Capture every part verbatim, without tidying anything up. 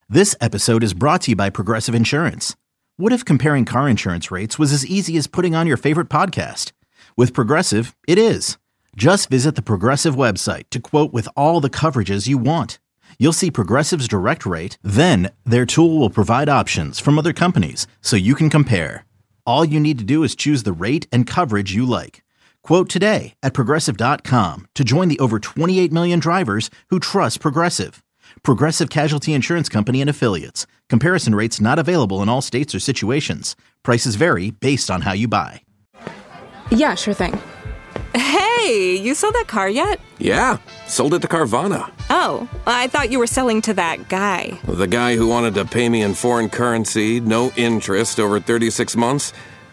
This episode is brought to you by Progressive Insurance. What if comparing car insurance rates was as easy as putting on your favorite podcast? With Progressive, it is. Just visit the Progressive website to quote with all the coverages you want. You'll see Progressive's direct rate, then their tool will provide options from other companies so you can compare. All you need to do is choose the rate and coverage you like. Quote today at Progressive dot com to join the over twenty-eight million drivers who trust Progressive. Progressive Casualty Insurance Company and Affiliates. Comparison rates not available in all states or situations. Prices vary based on how you buy. Yeah, sure thing. Hey, you sold that car yet? Yeah, sold it to Carvana. Oh, I thought you were selling to that guy. The guy who wanted to pay me in foreign currency, no interest, over thirty-six months?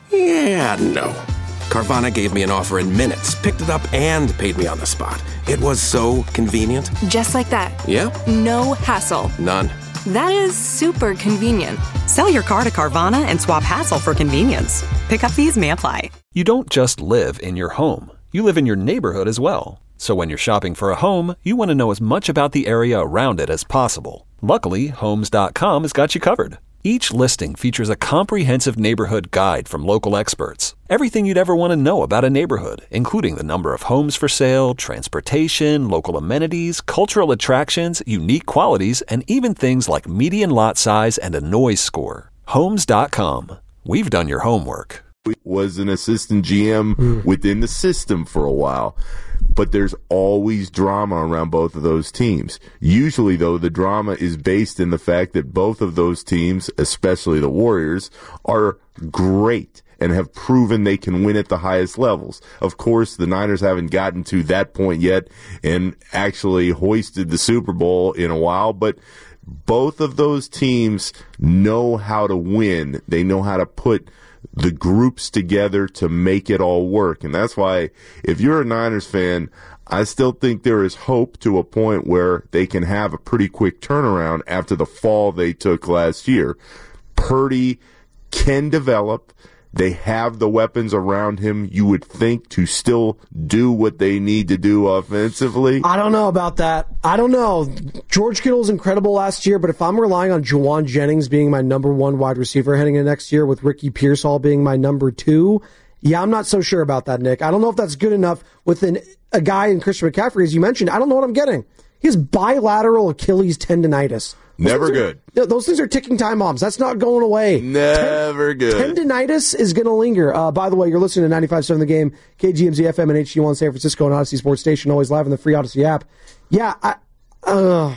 Yeah, no. Carvana gave me an offer in minutes, picked it up, and paid me on the spot. It was so convenient. Just like that. Yeah. No hassle. None. That is super convenient. Sell your car to Carvana and swap hassle for convenience. Pickup fees may apply. You don't just live in your home. You live in your neighborhood as well. So when you're shopping for a home, you want to know as much about the area around it as possible. Luckily, Homes dot com has got you covered. Each listing features a comprehensive neighborhood guide from local experts. Everything you'd ever want to know about a neighborhood, including the number of homes for sale, transportation, local amenities, cultural attractions, unique qualities, and even things like median lot size and a noise score. Homes dot com. We've done your homework. Was an assistant G M mm. within the system for a while. But there's always drama around both of those teams. Usually, though, the drama is based in the fact that both of those teams, especially the Warriors, are great and have proven they can win at the highest levels. Of course, the Niners haven't gotten to that point yet and actually hoisted the Super Bowl in a while, but both of those teams know how to win. They know how to put the groups together to make it all work. And that's why, if you're a Niners fan, I still think there is hope to a point where they can have a pretty quick turnaround after the fall they took last year. Purdy can develop. They have the weapons around him, you would think, to still do what they need to do offensively. I don't know about that. I don't know. George Kittle was incredible last year, but if I'm relying on Juwan Jennings being my number one wide receiver heading into next year with Ricky Pearsall being my number two, yeah, I'm not so sure about that, Nick. I don't know if that's good enough with an, a guy in Christian McCaffrey, as you mentioned. I don't know what I'm getting. He has bilateral Achilles tendonitis. Those Never good. Are, those things are ticking time bombs. That's not going away. Never Ten, good. Tendonitis is going to linger. Uh, by the way, you're listening to ninety-five point seven The Game, K G M Z F M and H D one San Francisco and Odyssey Sports Station, always live on the free Odyssey app. Yeah, I... Uh,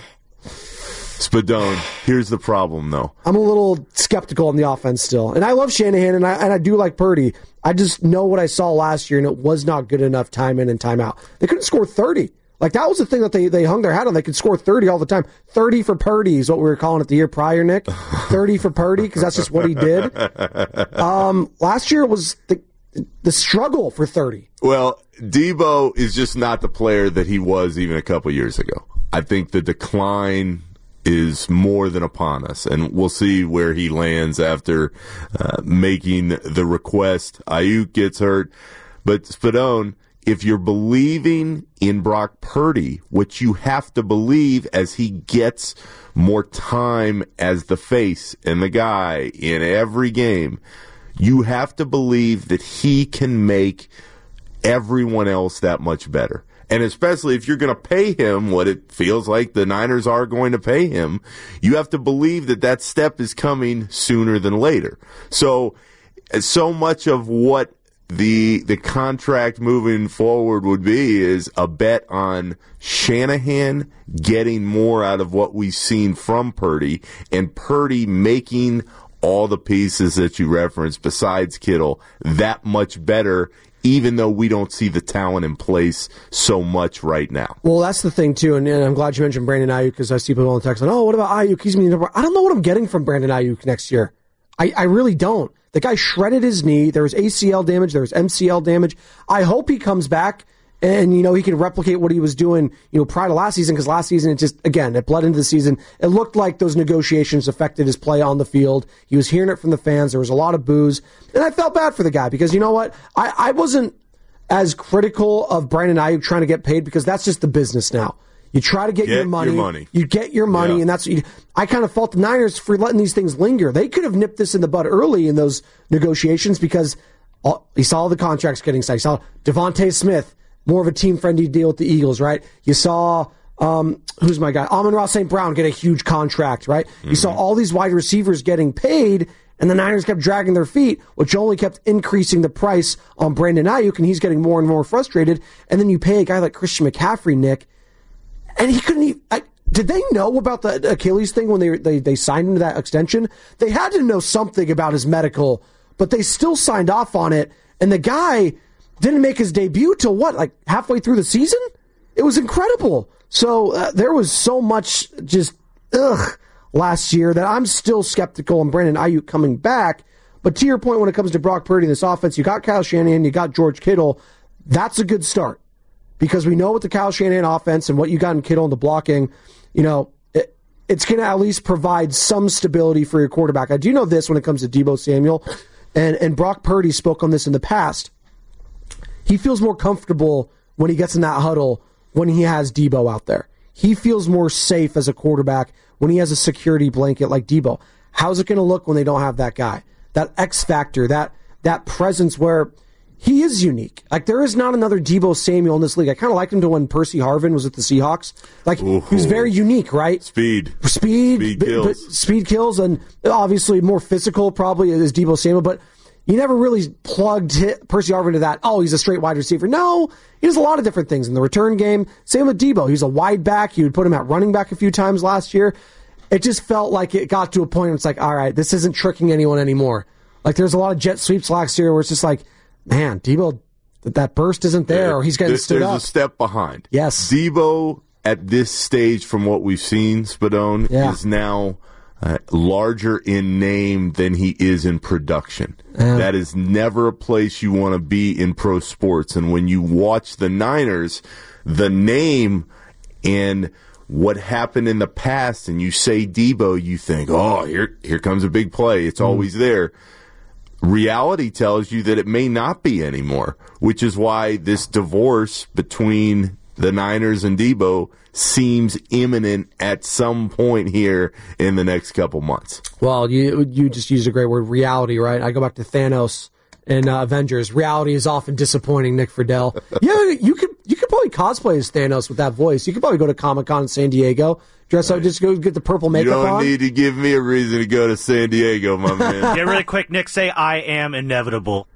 Spadone, here's the problem, though. I'm a little skeptical on the offense still. And I love Shanahan, and I, and I do like Purdy. I just know what I saw last year, and it was not good enough time in and time out. They couldn't score thirty. Like, that was the thing that they, they hung their hat on. They could score thirty all the time. thirty for Purdy is what we were calling it the year prior, Nick. thirty for Purdy, because that's just what he did. Um, last year it was the, the struggle for thirty. Well, Debo is just not the player that he was even a couple years ago. I think the decline is more than upon us, and we'll see where he lands after uh, making the request. Ayuk gets hurt. But, Spadone, if you're believing in Brock Purdy, which you have to believe as he gets more time as the face and the guy in every game, you have to believe that he can make everyone else that much better. And especially if you're going to pay him what it feels like the Niners are going to pay him, you have to believe that that step is coming sooner than later. So, so much of what The the contract moving forward would be is a bet on Shanahan getting more out of what we've seen from Purdy, and Purdy making all the pieces that you referenced besides Kittle that much better, even though we don't see the talent in place so much right now. Well, that's the thing, too, and, and I'm glad you mentioned Brandon Ayuk, because I see people on the text, like, oh, what about Ayuk? He's mean. I don't know what I'm getting from Brandon Ayuk next year. I, I really don't. The guy shredded his knee. There was A C L damage. There was M C L damage. I hope he comes back and, you know, he can replicate what he was doing, you know, prior to last season, because last season, it just, again, it bled into the season. It looked like those negotiations affected his play on the field. He was hearing it from the fans. There was a lot of boos. And I felt bad for the guy because, you know what? I, I wasn't as critical of Brandon Ayuk trying to get paid because that's just the business now. You try to get, get your, money, your money. You get your money, yeah. and that's what you, I kind of fault the Niners for letting these things linger. They could have nipped this in the bud early in those negotiations because all, you saw the contracts getting signed. You saw Devontae Smith, more of a team-friendly deal with the Eagles, right? You saw, um, who's my guy? Amon-Ra Saint Brown get a huge contract, right? Mm-hmm. You saw all these wide receivers getting paid, and the Niners kept dragging their feet, which only kept increasing the price on Brandon Ayuk, and he's getting more and more frustrated. And then you pay a guy like Christian McCaffrey, Nick, and he couldn't even... I, did they know about the Achilles thing when they, they they signed into that extension? They had to know something about his medical, but they still signed off on it, and the guy didn't make his debut till what, like halfway through the season? It was incredible. So uh, there was so much just ugh last year that I'm still skeptical on Brandon Ayuk coming back. But to your point, when it comes to Brock Purdy in this offense, you got Kyle Shanahan, you got George Kittle. That's a good start because we know with the Kyle Shanahan offense and what you got in Kittle and the blocking, you know, it, it's going to at least provide some stability for your quarterback. I do know this when it comes to Deebo Samuel, and, and Brock Purdy spoke on this in the past. He feels more comfortable when he gets in that huddle when he has Deebo out there. He feels more safe as a quarterback when he has a security blanket like Deebo. How's it going to look when they don't have that guy? That X factor, that that presence where he is unique. Like, there is not another Deebo Samuel in this league. I kind of liked him to when Percy Harvin was with the Seahawks. Like, Ooh. he was very unique, right? Speed. Speed. Speed b- kills. B- speed kills, and obviously more physical probably is Deebo Samuel, but you never really plugged Percy Harvin into that, oh, he's a straight wide receiver. No, he does a lot of different things in the return game. Same with Deebo. He's a wide back. You would put him at running back a few times last year. It just felt like it got to a point where it's like, all right, this isn't tricking anyone anymore. Like, there's a lot of jet sweeps last year where it's just like, man, Deebo, that burst isn't there, or he's getting there, stood there's up. There's a step behind. Yes. Deebo, at this stage, from what we've seen, Spadone, yeah. is now uh, larger in name than he is in production. Yeah. That is never a place you want to be in pro sports. And when you watch the Niners, the name and what happened in the past, and you say Deebo, you think, oh, here, here comes a big play. It's mm. always there. Reality tells you that it may not be anymore, which is why this divorce between the Niners and Deebo seems imminent at some point here in the next couple months. Well, you you just used a great word, reality, right? I go back to Thanos in uh, Avengers. Reality is often disappointing, Nick Friedel. Yeah, you could you could probably cosplay as Thanos with that voice. You could probably go to Comic-Con in San Diego, dress right. up, just go get the purple makeup on. You don't on. need to give me a reason to go to San Diego, my man. Yeah, really quick, Nick, say, I am inevitable.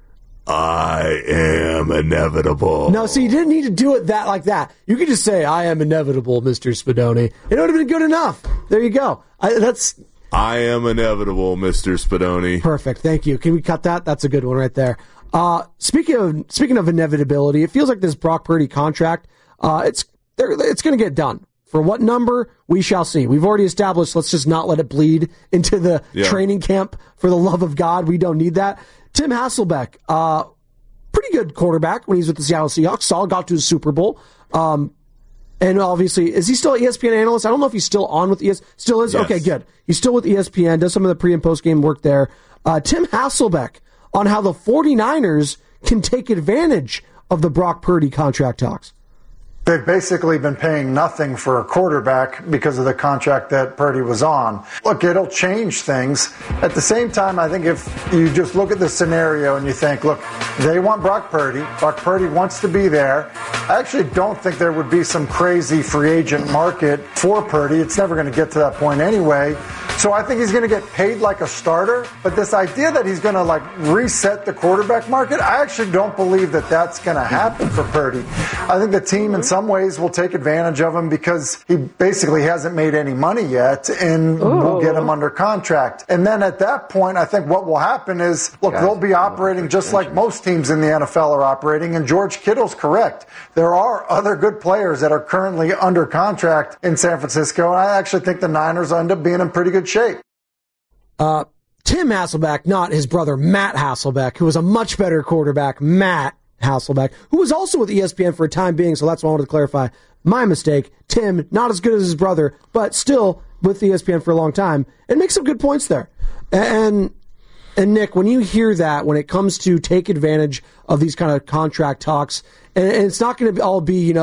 I am inevitable. No, see, you didn't need to do it that like that. You could just say, I am inevitable, Mister Spadoni. It would have been good enough. There you go. I, that's... I am inevitable, Mister Spadoni. Perfect. Thank you. Can we cut that? That's a good one right there. Uh, speaking of speaking of inevitability, it feels like this Brock Purdy contract, uh, it's it's going to get done. For what number, we shall see. We've already established, let's just not let it bleed into the yeah. training camp. For the love of God, we don't need that. Tim Hasselbeck, uh, pretty good quarterback when he's with the Seattle Seahawks. Saul got to the Super Bowl. Um, and obviously, is he still an E S P N analyst? I don't know if he's still on with E S P N. Still is? Yes. Okay, good. He's still with E S P N, does some of the pre- and post-game work there. Uh, Tim Hasselbeck on how the 49ers can take advantage of the Brock Purdy contract talks. They've basically been paying nothing for a quarterback because of the contract that Purdy was on. Look, it'll change things. At the same time, I think if you just look at the scenario and you think, look, they want Brock Purdy. Brock Purdy wants to be there. I actually don't think there would be some crazy free agent market for Purdy. It's never going to get to that point anyway. So I think he's going to get paid like a starter. But this idea that he's going to like reset the quarterback market, I actually don't believe that that's going to happen for Purdy. I think the team in some ways will take advantage of him because he basically hasn't made any money yet, and Ooh. we'll get him under contract. And then at that point, I think what will happen is, look, they'll be operating just like most teams in the N F L are operating, and George Kittle's correct. There are other good players that are currently under contract in San Francisco, and I actually think the Niners end up being in pretty good shape. Uh, Tim Hasselbeck, not his brother Matt Hasselbeck, who was a much better quarterback, Matt Hasselbeck, who was also with E S P N for a time being, so that's why I wanted to clarify. My mistake. Tim, not as good as his brother, but still with E S P N for a long time, and makes some good points there. And and Nick, when you hear that, when it comes to take advantage of these kind of contract talks, and, and it's not going to all be, you know,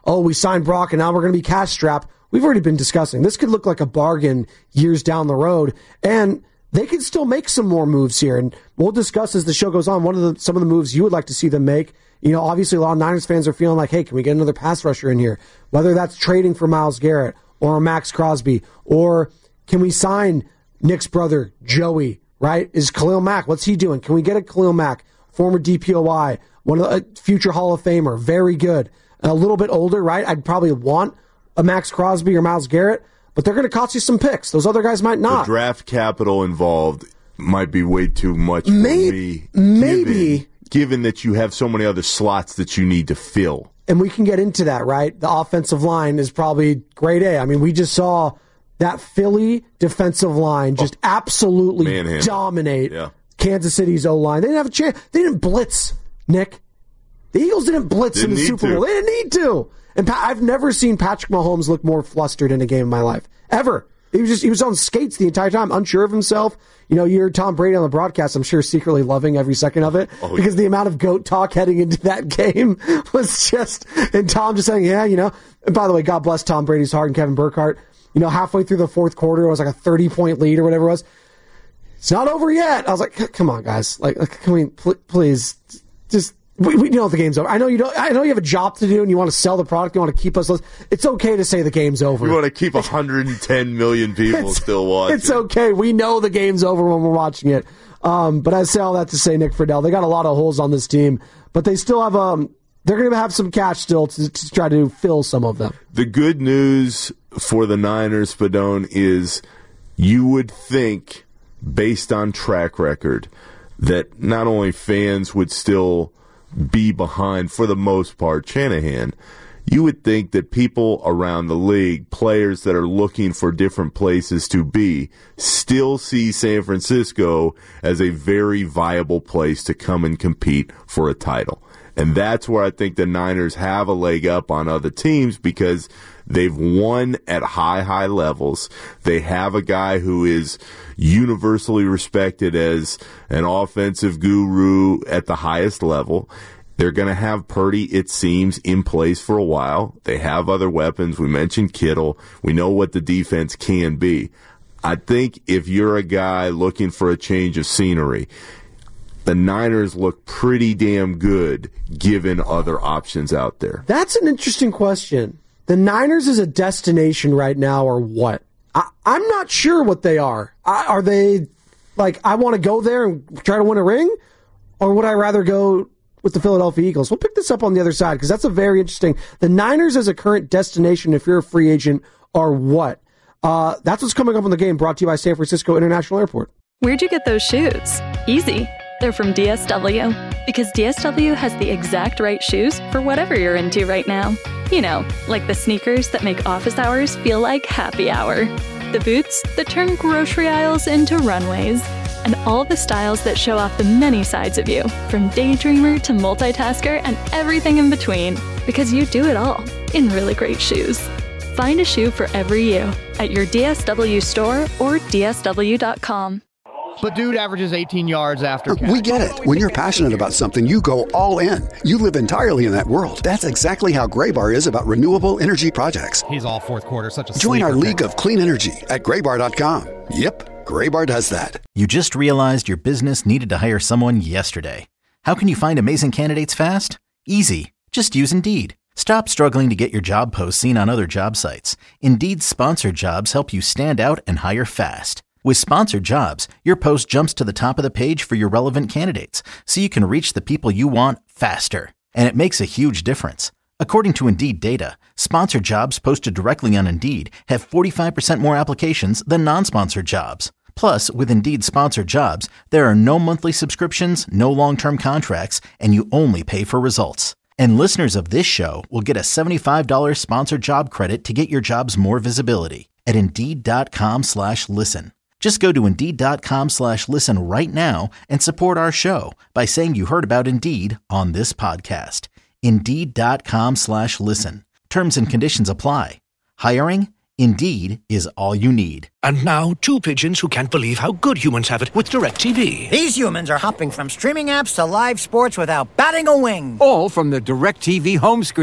oh, we signed Brock and now we're going to be cash strapped. We've already been discussing. This could look like a bargain years down the road, and they can still make some more moves here. And we'll discuss as the show goes on, one of the, some of the moves you would like to see them make. You know, obviously a lot of Niners fans are feeling like, hey, can we get another pass rusher in here? Whether that's trading for Myles Garrett or Max Crosby, or can we sign Nick's brother, Joey, right? Is Khalil Mack, what's he doing? Can we get a Khalil Mack, former D P O I, one of the uh, future Hall of Famer, very good, a little bit older, right? I'd probably want a Max Crosby or Myles Garrett, but they're going to cost you some picks. Those other guys might not. The draft capital involved might be way too much for maybe, me. Maybe. Given, given that you have so many other slots that you need to fill. And we can get into that, right? The offensive line is probably grade A. I mean, we just saw that Philly defensive line just oh, absolutely manhandle. dominate yeah. Kansas City's O-line. They didn't have a chance. They didn't blitz, Nick. The Eagles didn't blitz didn't in the Super Bowl. To. They didn't need to. And pa- I've never seen Patrick Mahomes look more flustered in a game in my life. Ever. He was just he was on skates the entire time, unsure of himself. You know, you heard Tom Brady on the broadcast, I'm sure secretly loving every second of it, oh, because yeah. the amount of GOAT talk heading into that game was just, and Tom just saying, yeah, you know. And by the way, God bless Tom Brady's heart and Kevin Burkhardt. You know, halfway through the fourth quarter, it was like a thirty-point lead or whatever it was. It's not over yet. I was like, come on, guys. Like, can we, pl- please, just, we, we know the game's over. I know you don't, I know you have a job to do and you want to sell the product, you want to keep us, it's okay to say the game's over. You want to keep one hundred ten million people still watching. It's okay. We know the game's over when we're watching it. Um, but I say all that to say, Nick Friedel, they got a lot of holes on this team, but they still have, um, they're going to have some cash still to, to try to fill some of them. The good news for the Niners, Spadone, is you would think, based on track record, that not only fans would still be behind, for the most part, Shanahan, you would think that people around the league, players that are looking for different places to be, still see San Francisco as a very viable place to come and compete for a title. And that's where I think the Niners have a leg up on other teams, because they've won at high, high levels. They have a guy who is universally respected as an offensive guru at the highest level. They're going to have Purdy, it seems, in place for a while. They have other weapons. We mentioned Kittle. We know what the defense can be. I think if you're a guy looking for a change of scenery, the Niners look pretty damn good given other options out there. That's an interesting question. The Niners is a destination right now, or what? I, I'm not sure what they are. I, are they like, I want to go there and try to win a ring? Or would I rather go with the Philadelphia Eagles? We'll pick this up on the other side, because that's a very interesting. The Niners as a current destination, if you're a free agent, are what? Uh, that's what's coming up on the game, brought to you by San Francisco International Airport. Where'd you get those shoes? Easy. They're from D S W. Because D S W has the exact right shoes for whatever you're into right now. You know, like the sneakers that make office hours feel like happy hour. The boots that turn grocery aisles into runways. And all the styles that show off the many sides of you, from daydreamer to multitasker and everything in between. Because you do it all in really great shoes. Find a shoe for every you at your D S W store or D S W dot com. But dude averages eighteen yards after catch. We get it. When you're passionate about something, you go all in. You live entirely in that world. That's exactly how Graybar is about renewable energy projects. He's all fourth quarter, such a Join our pick. League of Clean Energy at graybar dot com. Yep, Graybar does that. You just realized your business needed to hire someone yesterday. How can you find amazing candidates fast? Easy. Just use Indeed. Stop struggling to get your job posts seen on other job sites. Indeed's sponsored jobs help you stand out and hire fast. With sponsored jobs, your post jumps to the top of the page for your relevant candidates, so you can reach the people you want faster. And it makes a huge difference. According to Indeed data, sponsored jobs posted directly on Indeed have forty-five percent more applications than non-sponsored jobs. Plus, with Indeed sponsored jobs, there are no monthly subscriptions, no long-term contracts, and you only pay for results. And listeners of this show will get a seventy-five dollars sponsored job credit to get your jobs more visibility at Indeed.com slash listen. Just go to Indeed.com slash listen right now and support our show by saying you heard about Indeed on this podcast. Indeed.com slash listen. Terms and conditions apply. Hiring? Indeed is all you need. And now, two pigeons who can't believe how good humans have it with DirecTV. These humans are hopping from streaming apps to live sports without batting a wing. All from the DirecTV home screen.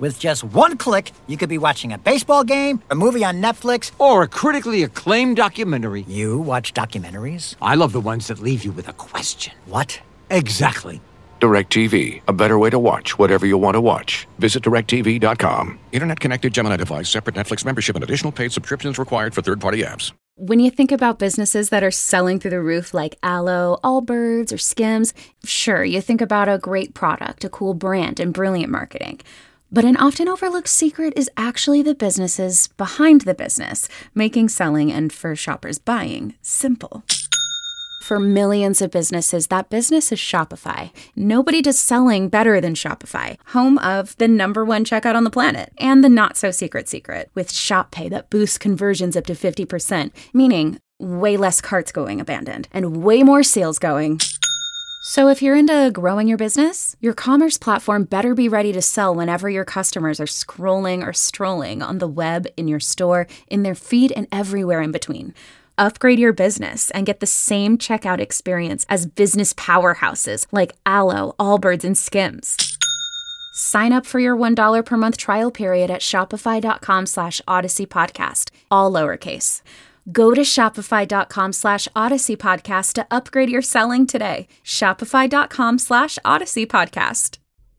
With just one click, you could be watching a baseball game, a movie on Netflix, or a critically acclaimed documentary. You watch documentaries? I love the ones that leave you with a question. What? Exactly. DirecTV, a better way to watch whatever you want to watch. Visit direct T V dot com. Internet-connected Gemini device, separate Netflix membership, and additional paid subscriptions required for third-party apps. When you think about businesses that are selling through the roof like Aloe, Allbirds, or Skims, sure, you think about a great product, a cool brand, and brilliant marketing. But an often overlooked secret is actually the businesses behind the business, making selling and for shoppers buying simple. For millions of businesses, that business is Shopify. Nobody does selling better than Shopify, home of the number one checkout on the planet and the not-so-secret secret with Shop Pay that boosts conversions up to fifty percent, meaning way less carts going abandoned and way more sales going. So if you're into growing your business, your commerce platform better be ready to sell whenever your customers are scrolling or strolling on the web, in your store, in their feed, and everywhere in between. Upgrade your business and get the same checkout experience as business powerhouses like Aloe, Allbirds, and Skims. Sign up for your one dollar per month trial period at shopify.com slash Odyssey Podcast, all lowercase. Go to shopify.com slash Odyssey Podcast to upgrade your selling today. Shopify.com slash Odyssey Podcast.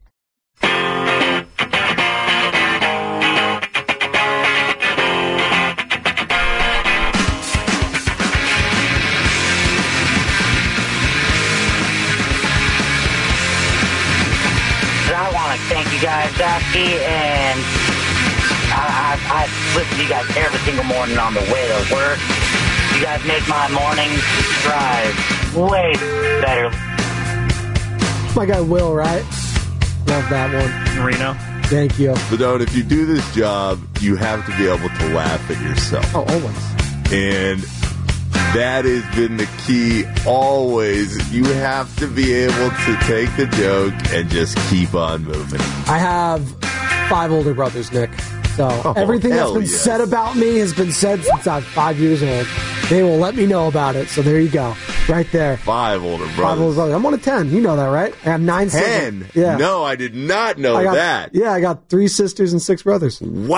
Thank you guys, Zaki, and I, I, I listen to you guys every single morning on the way to work. You guys make my morning drive way better. My guy Will, right? Love that one. Reno. Thank you. But if you do this job, you have to be able to laugh at yourself. Oh, always. And that has been the key always. You have to be able to take the joke and just keep on moving. I have five older brothers, Nick. So oh, everything that's been yes. said about me has been said since I'm five years old. They will let me know about it. So there you go. Right there. Five older brothers. Five older brothers. I'm one of ten. You know that, right? I have nine ten? siblings. Yeah. No, I did not know I got, that. Yeah, I got three sisters and six brothers.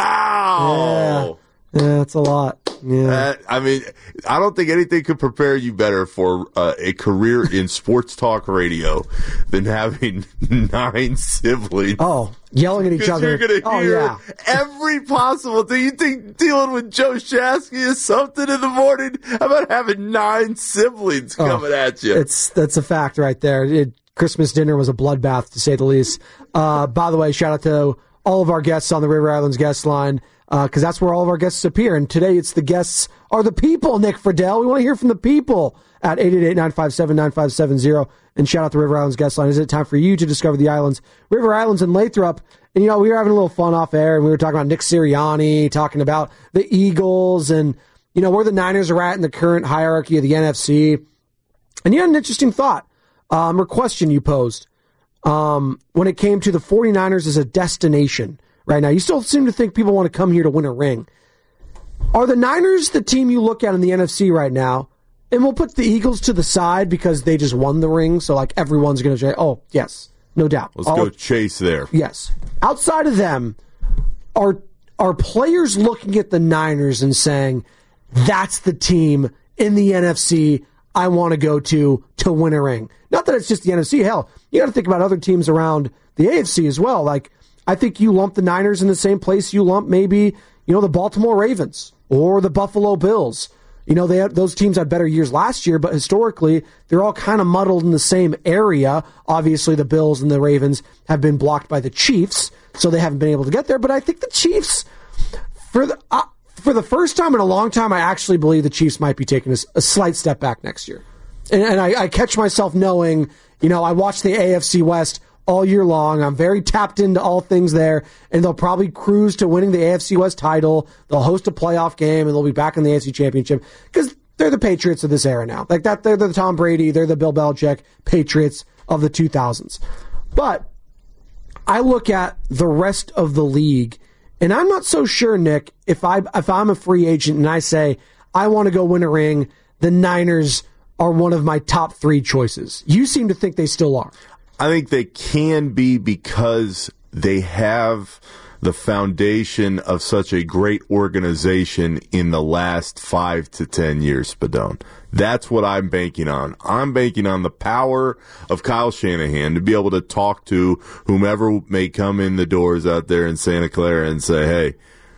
Wow. Yeah, yeah that's a lot. Yeah. That, I mean, I don't think anything could prepare you better for uh, a career in sports talk radio than having nine siblings. Oh, yelling at each other. You're going to oh, hear yeah. every possible thing. You think dealing with Joe Shasky is something in the morning? How about having nine siblings coming oh, at you? It's That's a fact right there. It, Christmas dinner was a bloodbath, to say the least. Uh, by the way, shout out to all of our guests on the River Islands guest line, because uh, that's where all of our guests appear. And today it's the guests are the people, Nick Friedel. We want to hear from the people at eight eight eight, nine five seven, nine five seven zero. And shout out to River Islands guest line. Is it time for you to discover the islands? River Islands and Lathrop. And, you know, we were having a little fun off air, and we were talking about Nick Sirianni, talking about the Eagles, and, you know, where the Niners are at in the current hierarchy of the N F C. And you had an interesting thought um, or question you posed um, when it came to the 49ers as a destination. Right now, you still seem to think people want to come here to win a ring. Are the Niners the team you look at in the N F C right now? And we'll put the Eagles to the side because they just won the ring. So, like, everyone's going to say, oh, yes, no doubt. Let's All, go chase there. Yes. Outside of them, are are players looking at the Niners and saying, that's the team in the N F C I want to go to to win a ring? Not that it's just the N F C. Hell, you got to think about other teams around the A F C as well. Like, I think you lump the Niners in the same place you lump maybe, you know, the Baltimore Ravens or the Buffalo Bills. You know, they had, those teams had better years last year, but historically, they're all kind of muddled in the same area. Obviously, the Bills and the Ravens have been blocked by the Chiefs, so they haven't been able to get there. But I think the Chiefs, for the uh, for the first time in a long time, I actually believe the Chiefs might be taking a, a slight step back next year. And, and I, I catch myself knowing, you know, I watch the A F C West all year long. I'm very tapped into all things there, and they'll probably cruise to winning the A F C West title. They'll host a playoff game, and they'll be back in the A F C Championship because they're the Patriots of this era now. Like that, they're the Tom Brady, they're the Bill Belichick Patriots of the two thousands. But I look at the rest of the league, and I'm not so sure, Nick, if I if I'm a free agent and I say I want to go win a ring, the Niners are one of my top three choices. You seem to think they still are. I think they can be because they have the foundation of such a great organization in the last five to ten years, Spadone. That's what I'm banking on. I'm banking on the power of Kyle Shanahan to be able to talk to whomever may come in the doors out there in Santa Clara and say, hey,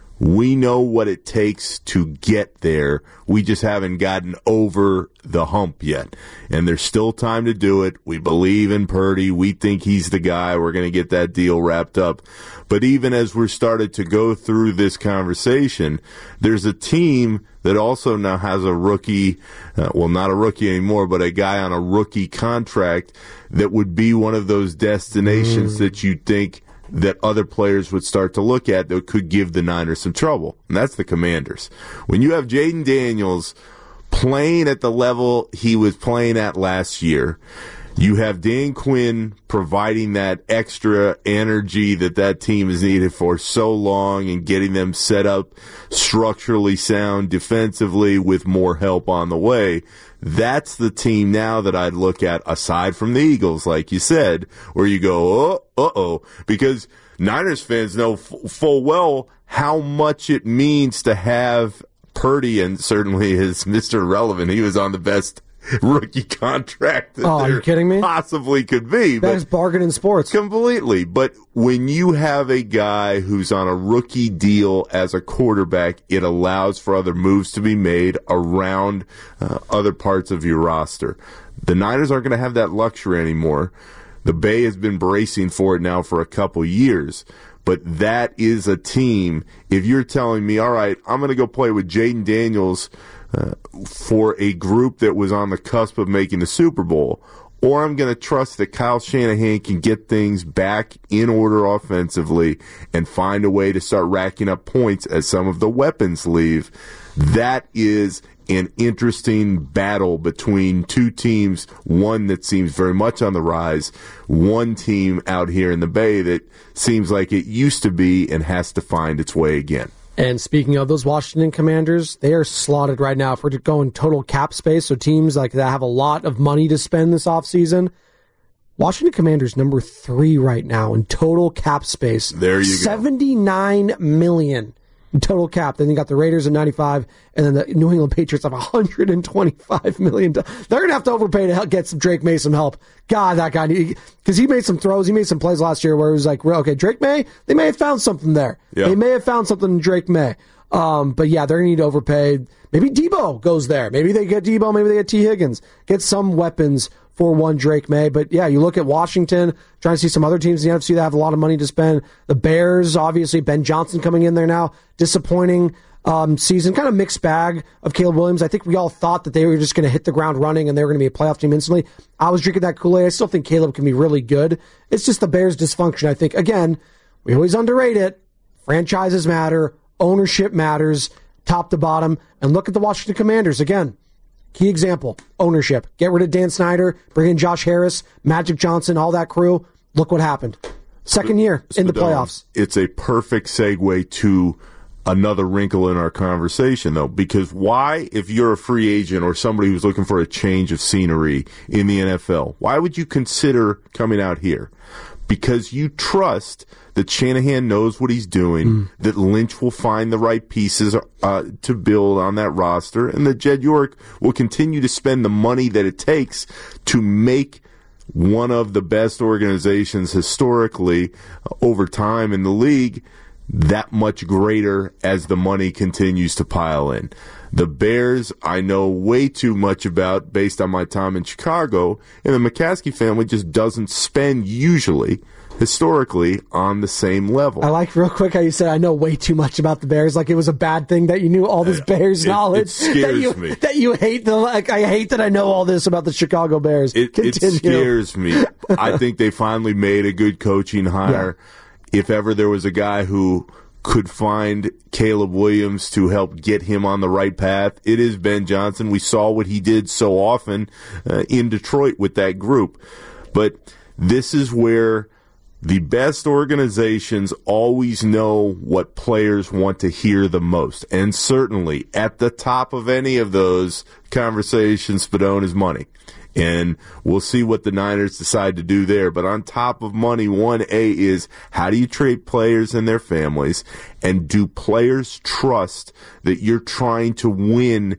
we know what it takes to get there. We just haven't gotten over the hump yet. And there's still time to do it. We believe in Purdy. We think he's the guy. We're going to get that deal wrapped up. But even as we're started to go through this conversation, there's a team that also now has a rookie, uh, well, not a rookie anymore, but a guy on a rookie contract that would be one of those destinations mm. that you think that other players would start to look at that could give the Niners some trouble, and that's the Commanders. When you have Jaden Daniels playing at the level he was playing at last year, you have Dan Quinn providing that extra energy that that team has needed for so long and getting them set up structurally sound defensively with more help on the way. That's the team now that I'd look at, aside from the Eagles, like you said, where you go, oh, uh-oh, because Niners fans know f- full well how much it means to have Purdy, and certainly as Mister Relevant, he was on the best rookie contract that oh, there are you kidding me? possibly could be. That is bargain in sports. Completely. But when you have a guy who's on a rookie deal as a quarterback, it allows for other moves to be made around uh, other parts of your roster. The Niners aren't going to have that luxury anymore. The Bay has been bracing for it now for a couple years. But that is a team, if you're telling me, all right, I'm going to go play with Jaden Daniels Uh, for a group that was on the cusp of making the Super Bowl, or I'm going to trust that Kyle Shanahan can get things back in order offensively and find a way to start racking up points as some of the weapons leave. That is an interesting battle between two teams, one that seems very much on the rise, one team out here in the Bay that seems like it used to be and has to find its way again. And speaking of those Washington Commanders, they are slotted right now. If we're going total cap space, so teams like that have a lot of money to spend this offseason, Washington Commanders number three right now in total cap space. There you go. seventy-nine million dollars in total cap. Then you got the Raiders at ninety-five, and then the New England Patriots have one hundred twenty-five million dollars. They're going to have to overpay to help get some Drake May some help. God, that guy, because he made some throws, he made some plays last year where it was like, okay, Drake May, they may have found something there. Yeah. They may have found something in Drake May. Um, but yeah, they're going to need to overpay. Maybe Debo goes there. Maybe they get Debo, maybe they get T. Higgins. Get some weapons for one Drake May. But yeah, you look at Washington, trying to see some other teams in the N F C that have a lot of money to spend. The Bears, obviously, Ben Johnson coming in there now. Disappointing um, season. Kind of mixed bag of Caleb Williams. I think we all thought that they were just going to hit the ground running and they were going to be a playoff team instantly. I was drinking that Kool-Aid. I still think Caleb can be really good. It's just the Bears' dysfunction. I think, again, we always underrate it. Franchises matter. Ownership matters, top to bottom. And look at the Washington Commanders. Again, key example, ownership. Get rid of Dan Snyder, bring in Josh Harris, Magic Johnson, all that crew. Look what happened. Second year in the playoffs. It's a perfect segue to another wrinkle in our conversation, though, because why, if you're a free agent or somebody who's looking for a change of scenery in the N F L, why would you consider coming out here? Because you trust that Shanahan knows what he's doing, mm. that Lynch will find the right pieces uh, to build on that roster, and that Jed York will continue to spend the money that it takes to make one of the best organizations historically uh, over time in the league that much greater as the money continues to pile in. The Bears, I know way too much about based on my time in Chicago, and the McCaskey family just doesn't spend usually, historically, on the same level. I like real quick how you said, I know way too much about the Bears, like it was a bad thing that you knew all this Bears it, knowledge. It scares that you, me. That you hate the, like, I hate that I know all this about the Chicago Bears. It, it scares me. I think they finally made a good coaching hire. Yeah. If ever there was a guy who could find Caleb Williams to help get him on the right path, it is Ben Johnson. We saw what he did so often uh, in Detroit with that group. But this is where the best organizations always know what players want to hear the most. And certainly at the top of any of those conversations, Spadone, is money. And we'll see what the Niners decide to do there. But on top of money, one A is how do you treat players and their families? And do players trust that you're trying to win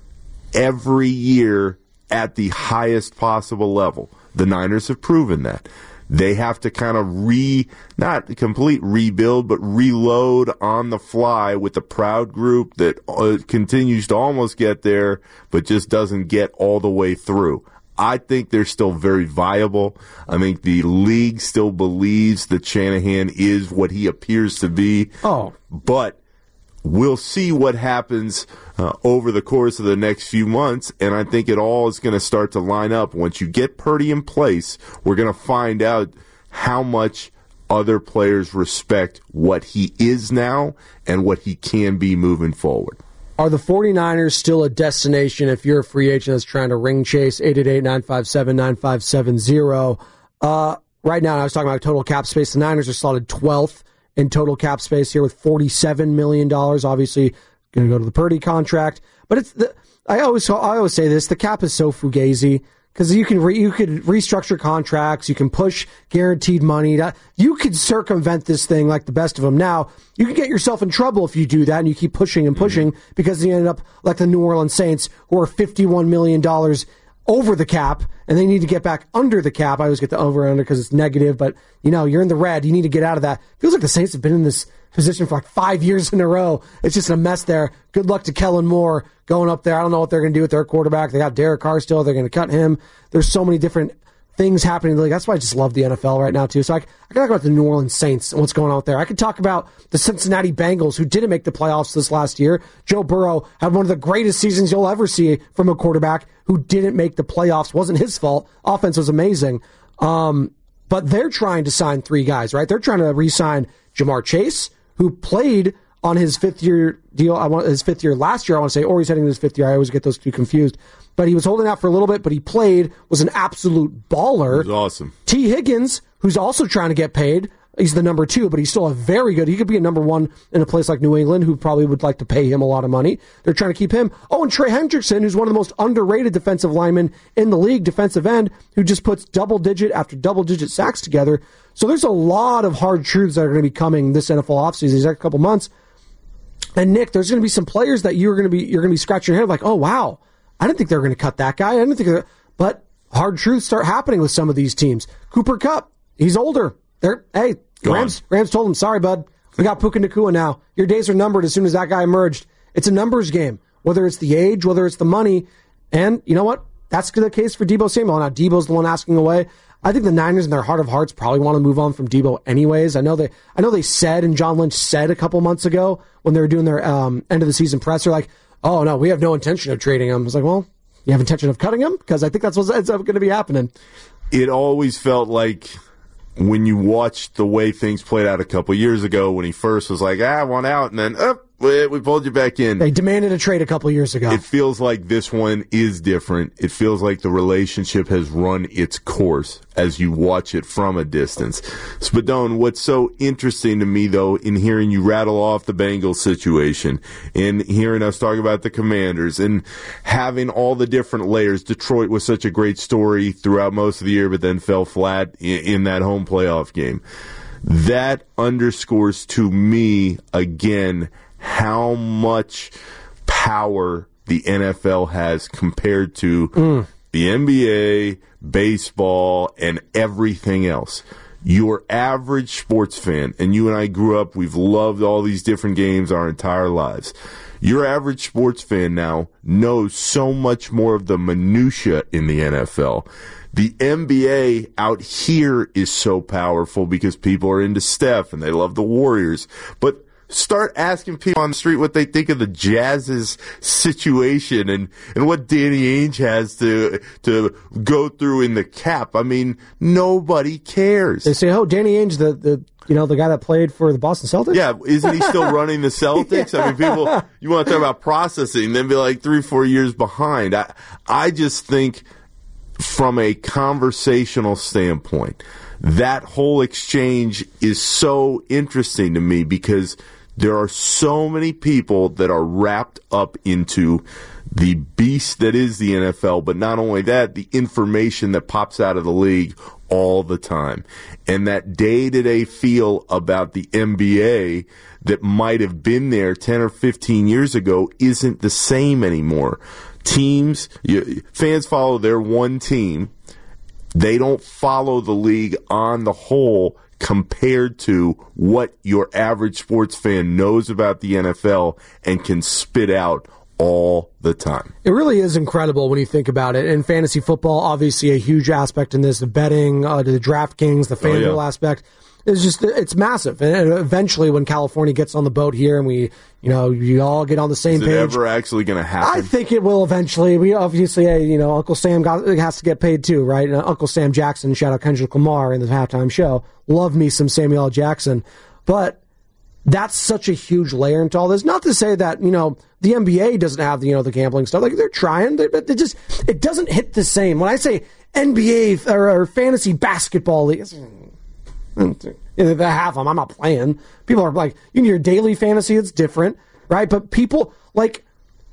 every year at the highest possible level? The Niners have proven that. They have to kind of re, not complete rebuild, but reload on the fly with a proud group that uh, continues to almost get there, but just doesn't get all the way through. I think they're still very viable. I think the league still believes that Shanahan is what he appears to be. Oh. But we'll see what happens uh, over the course of the next few months, and I think it all is going to start to line up. Once you get Purdy in place, we're going to find out how much other players respect what he is now and what he can be moving forward. Are the 49ers still a destination if you're a free agent that's trying to ring chase? eight eight eight, nine five seven, nine five seven zero. Uh, right now, I was talking about total cap space. The Niners are slotted twelfth in total cap space here with forty-seven million dollars. Obviously, going to go to the Purdy contract. But it's the, I always I always say this, the cap is so fugazi because you can re, you could restructure contracts, you can push guaranteed money. You could circumvent this thing like the best of them. Now, you can get yourself in trouble if you do that and you keep pushing and pushing mm-hmm. because you end up like the New Orleans Saints, who are fifty-one million dollars over the cap, and they need to get back under the cap. I always get the over and under because it's negative, but you know, you're in the red. You need to get out of that. Feels like the Saints have been in this position for like five years in a row. It's just a mess there. Good luck to Kellen Moore going up there. I don't know what they're going to do with their quarterback. They got Derek Carr still. They're going to cut him. There's so many different things happening in the league. That's why I just love the N F L right now, too. So I, I can talk about the New Orleans Saints and what's going on out there. I could talk about the Cincinnati Bengals, who didn't make the playoffs this last year. Joe Burrow had one of the greatest seasons you'll ever see from a quarterback who didn't make the playoffs. Wasn't his fault. Offense was amazing. Um, but they're trying to sign three guys, right? They're trying to re-sign Jamar Chase, who played on his fifth year deal. I want his fifth year last year, I want to say, or he's heading to his fifth year. I always get those two confused. But he was holding out for a little bit, but he played, was an absolute baller. It was awesome. T. Higgins, who's also trying to get paid. He's the number two, but he's still a very good. He could be a number one in a place like New England, who probably would like to pay him a lot of money. They're trying to keep him. Oh, and Trey Hendrickson, who's one of the most underrated defensive linemen in the league, defensive end, who just puts double-digit after double-digit sacks together. So there's a lot of hard truths that are going to be coming this N F L offseason, these next couple months. And Nick, there's going to be some players that you're going to be you're going to be scratching your head like, oh wow, I didn't think they were going to cut that guy. I didn't think, they but hard truths start happening with some of these teams. Cooper Kupp, he's older. They're hey, Go Rams. On. Rams told him, sorry, bud, we got Puka Nacua now. Your days are numbered as soon as that guy emerged. It's a numbers game, whether it's the age, whether it's the money, and you know what? That's the case for Deebo Samuel. Now Deebo's the one asking away. I think the Niners, in their heart of hearts, probably want to move on from Deebo anyways. I know they, I know they said, and John Lynch said a couple months ago when they were doing their um, end of the season presser, like, "Oh no, we have no intention of trading him." I was like, "Well, you have intention of cutting him?" Because I think that's what's ends up going to be happening. It always felt like when you watched the way things played out a couple years ago, when he first was like, "Ah, I want out," and then, "Up." We pulled you back in. They demanded a trade a couple years ago. It feels like this one is different. It feels like the relationship has run its course as you watch it from a distance. Spadone, what's so interesting to me, though, in hearing you rattle off the Bengals situation and hearing us talk about the Commanders and having all the different layers. Detroit was such a great story throughout most of the year, but then fell flat in, in that home playoff game. That underscores to me, again, how much power the N F L has compared to mm. the N B A, baseball, and everything else. Your average sports fan, and you and I grew up, we've loved all these different games our entire lives. Your average sports fan now knows so much more of the minutia in the N F L. The N B A out here is so powerful because people are into Steph and they love the Warriors. But start asking people on the street what they think of the Jazz's situation and, and what Danny Ainge has to to go through in the cap. I mean, nobody cares. They say, oh, Danny Ainge, the, the you know the guy that played for the Boston Celtics? Yeah, isn't he still running the Celtics? yeah. I mean, people, you want to talk about processing, then be like three, four years behind. I, I just think from a conversational standpoint, that whole exchange is so interesting to me because there are so many people that are wrapped up into the beast that is the N F L, but not only that, the information that pops out of the league all the time. And that day-to-day feel about the N B A that might have been there ten or fifteen years ago isn't the same anymore. Teams, you, fans follow their one team. They don't follow the league on the whole compared to what your average sports fan knows about the N F L and can spit out all the time. It really is incredible when you think about it. And fantasy football, obviously a huge aspect in this, the betting, uh, the DraftKings, the FanDuel oh, yeah. aspect. It's just, it's massive. And eventually when California gets on the boat here and we, you know, you all get on the same page. Is it page, ever actually going to happen? I think it will eventually. We obviously, uh, you know, Uncle Sam got, has to get paid too, right? And Uncle Sam Jackson, shout out Kendrick Lamar in the halftime show. Love me some Samuel L. Jackson. But that's such a huge layer into all this. Not to say that, you know, the N B A doesn't have the, you know, the gambling stuff. Like, they're trying, they, but it just, it doesn't hit the same. When I say N B A or, or fantasy basketball leagues, they have them. I'm not playing. People are like, you know, your daily fantasy, it's different, right? But people, like,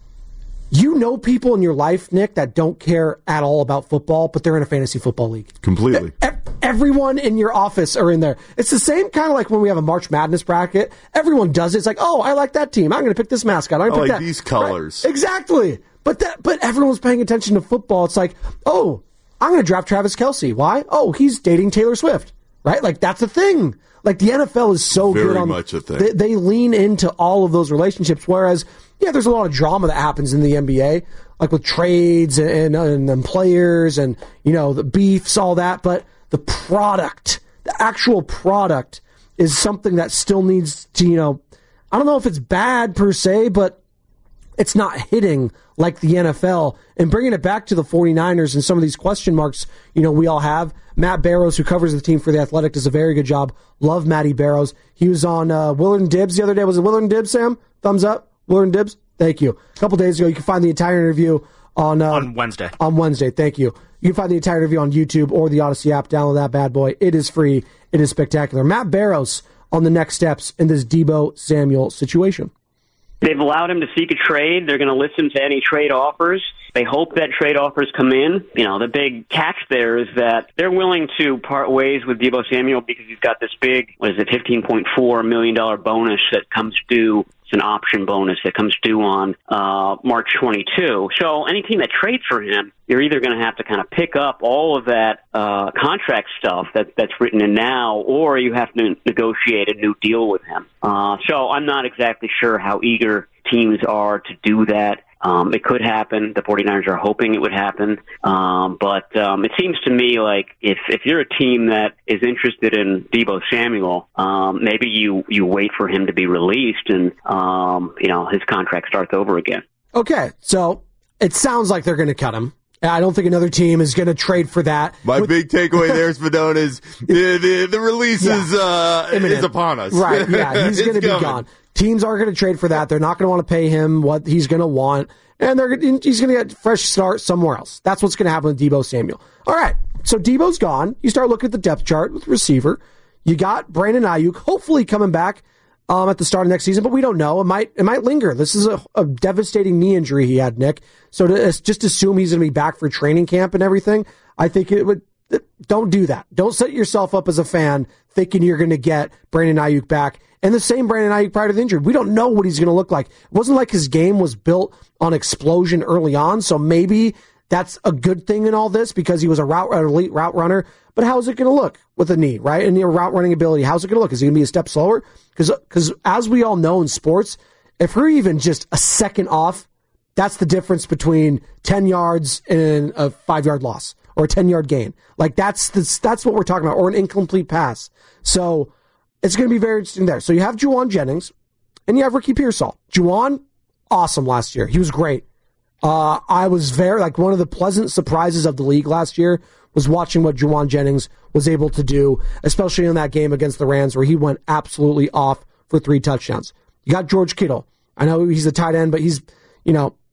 you know people in your life, Nick, that don't care at all about football, but they're in a fantasy football league. Completely. E- everyone in your office are in there. It's the same kind of like when we have a March Madness bracket. Everyone does it. It's like, oh, I like that team. I'm going to pick this mascot. I'm going to I pick like that. these colors. Right? Exactly. But that, but everyone's paying attention to football. It's like, oh, I'm going to draft Travis Kelce. Why? Oh, he's dating Taylor Swift. Right? Like, that's a thing. Like, the N F L is so Very good on... much a thing. They, they lean into all of those relationships, whereas, yeah, there's a lot of drama that happens in the N B A, like with trades and, and, and players and, you know, the beefs, all that, but the product, the actual product is something that still needs to, you know, I don't know if it's bad per se, but it's not hitting like the N F L. And bringing it back to the 49ers and some of these question marks, you know, we all have. Matt Barrows, who covers the team for The Athletic, does a very good job. Love Matty Barrows. He was on uh, Willard and Dibbs the other day. Was it Willard and Dibbs, Sam? Thumbs up. Willard and Dibbs? Thank you. A couple days ago, you can find the entire interview on... Uh, on Wednesday. On Wednesday, thank you. You can find the entire interview on YouTube or the Odyssey app. Download that bad boy. It is free. It is spectacular. Matt Barrows on the next steps in this Deebo Samuel situation. They've allowed him to seek a trade. They're going to listen to any trade offers. They hope that trade offers come in. You know, the big catch there is that they're willing to part ways with Deebo Samuel because he's got this big, what is it, fifteen point four million dollars bonus that comes due. It's an option bonus that comes due on uh, March twenty-second. So any team that trades for him, you're either going to have to kind of pick up all of that uh, contract stuff that, that's written in now, or you have to negotiate a new deal with him. Uh, so I'm not exactly sure how eager teams are to do that. Um, it could happen. The 49ers are hoping it would happen. Um, but um, it seems to me like if, if you're a team that is interested in Deebo Samuel, um, maybe you, you wait for him to be released and, um, you know, his contract starts over again. Okay, so it sounds like they're going to cut him. I don't think another team is going to trade for that. My With, big takeaway there, Spadone, is the, the, the release yeah. is, uh, is upon us. Right, yeah, he's going to be gone. Teams aren't going to trade for that. They're not going to want to pay him what he's going to want, and they're he's going to get a fresh start somewhere else. That's what's going to happen with Deebo Samuel. All right, so Deebo's gone. You start looking at the depth chart with receiver. You got Brandon Ayuk, hopefully coming back um, at the start of next season, but we don't know. It might it might linger. This is a, a devastating knee injury he had, Nick. So to just assume he's going to be back for training camp and everything, I think it would. Don't do that. Don't set yourself up as a fan thinking you're going to get Brandon Ayuk back. And the same Brandon Ayuk prior to the injury. We don't know what he's going to look like. It wasn't like his game was built on explosion early on, so maybe that's a good thing in all this because he was a route an elite route runner. But how is it going to look with a knee, right? And your route running ability, how's it going to look? Is he going to be a step slower? Because as we all know in sports, if we're even just a second off, that's the difference between ten yards and a five-yard loss or a ten-yard gain. Like, that's the, that's what we're talking about, or an incomplete pass. So it's going to be very interesting there. So you have Juwan Jennings, and you have Ricky Pearsall. Juwan, awesome last year. He was great. Uh, I was very, like, one of the pleasant surprises of the league last year was watching what Juwan Jennings was able to do, especially in that game against the Rams where he went absolutely off for three touchdowns. You got George Kittle. I know he's a tight end, but he's, you know,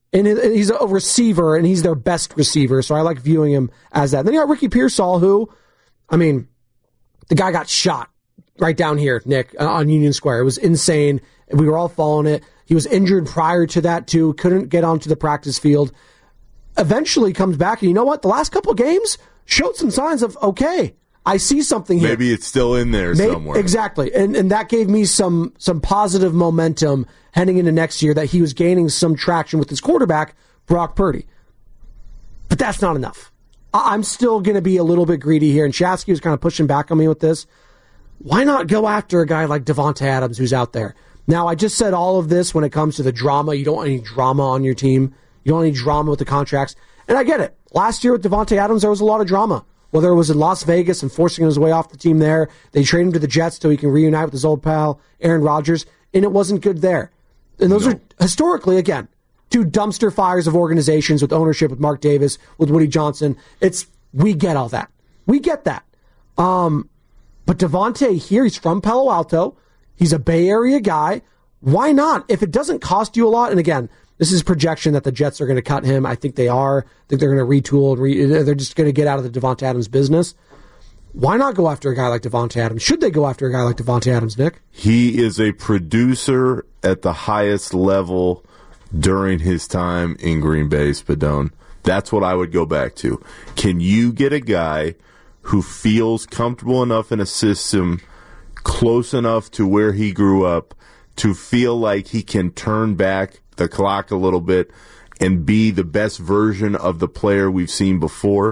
And he's a receiver, and he's their best receiver, so I like viewing him as that. Then you got Ricky Pearsall, who, I mean, the guy got shot right down here, Nick, on Union Square. It was insane. We were all following it. He was injured prior to that, too. Couldn't get onto the practice field. Eventually comes back, and you know what? The last couple of games showed some signs of, okay, I see something here. Maybe it's still in there Maybe, somewhere. Exactly. And and that gave me some some positive momentum heading into next year that he was gaining some traction with his quarterback, Brock Purdy. But that's not enough. I, I'm still going to be a little bit greedy here, and Shasky was kind of pushing back on me with this. Why not go after a guy like Davante Adams who's out there? Now, I just said all of this when it comes to the drama. You don't want any drama on your team. You don't want any drama with the contracts. And I get it. Last year with Davante Adams, there was a lot of drama. Whether it was in Las Vegas and forcing his way off the team there, they traded him to the Jets so he can reunite with his old pal, Aaron Rodgers, and it wasn't good there. And those no. are, historically, again, two dumpster fires of organizations with ownership, with Mark Davis, with Woody Johnson. It's, we get all that. We get that. Um, but Davante here, he's from Palo Alto. He's a Bay Area guy. Why not? If it doesn't cost you a lot, and again, this is projection that the Jets are going to cut him. I think they are. I think they're going to retool. And re- they're just going to get out of the Davante Adams business. Why not go after a guy like Davante Adams? Should they go after a guy like Davante Adams, Nick? He is a producer at the highest level during his time in Green Bay, Spadone. That's what I would go back to. Can you get a guy who feels comfortable enough in a system close enough to where he grew up to feel like he can turn back the clock a little bit and be the best version of the player we've seen before?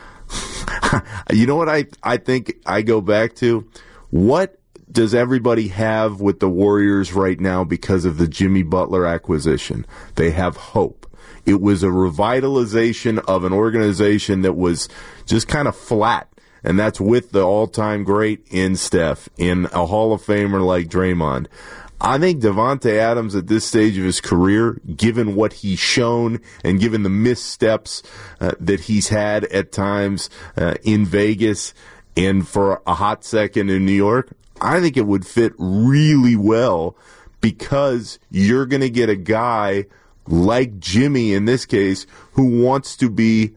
You know what I, I think I go back to? What does everybody have with the Warriors right now because of the Jimmy Butler acquisition? They have hope. It was a revitalization of an organization that was just kind of flat, and that's with the all-time great in Steph, in a Hall of Famer like Draymond. I think Davante Adams at this stage of his career, given what he's shown and given the missteps uh, that he's had at times uh, in Vegas and for a hot second in New York, I think it would fit really well because you're going to get a guy like Jimmy in this case who wants to be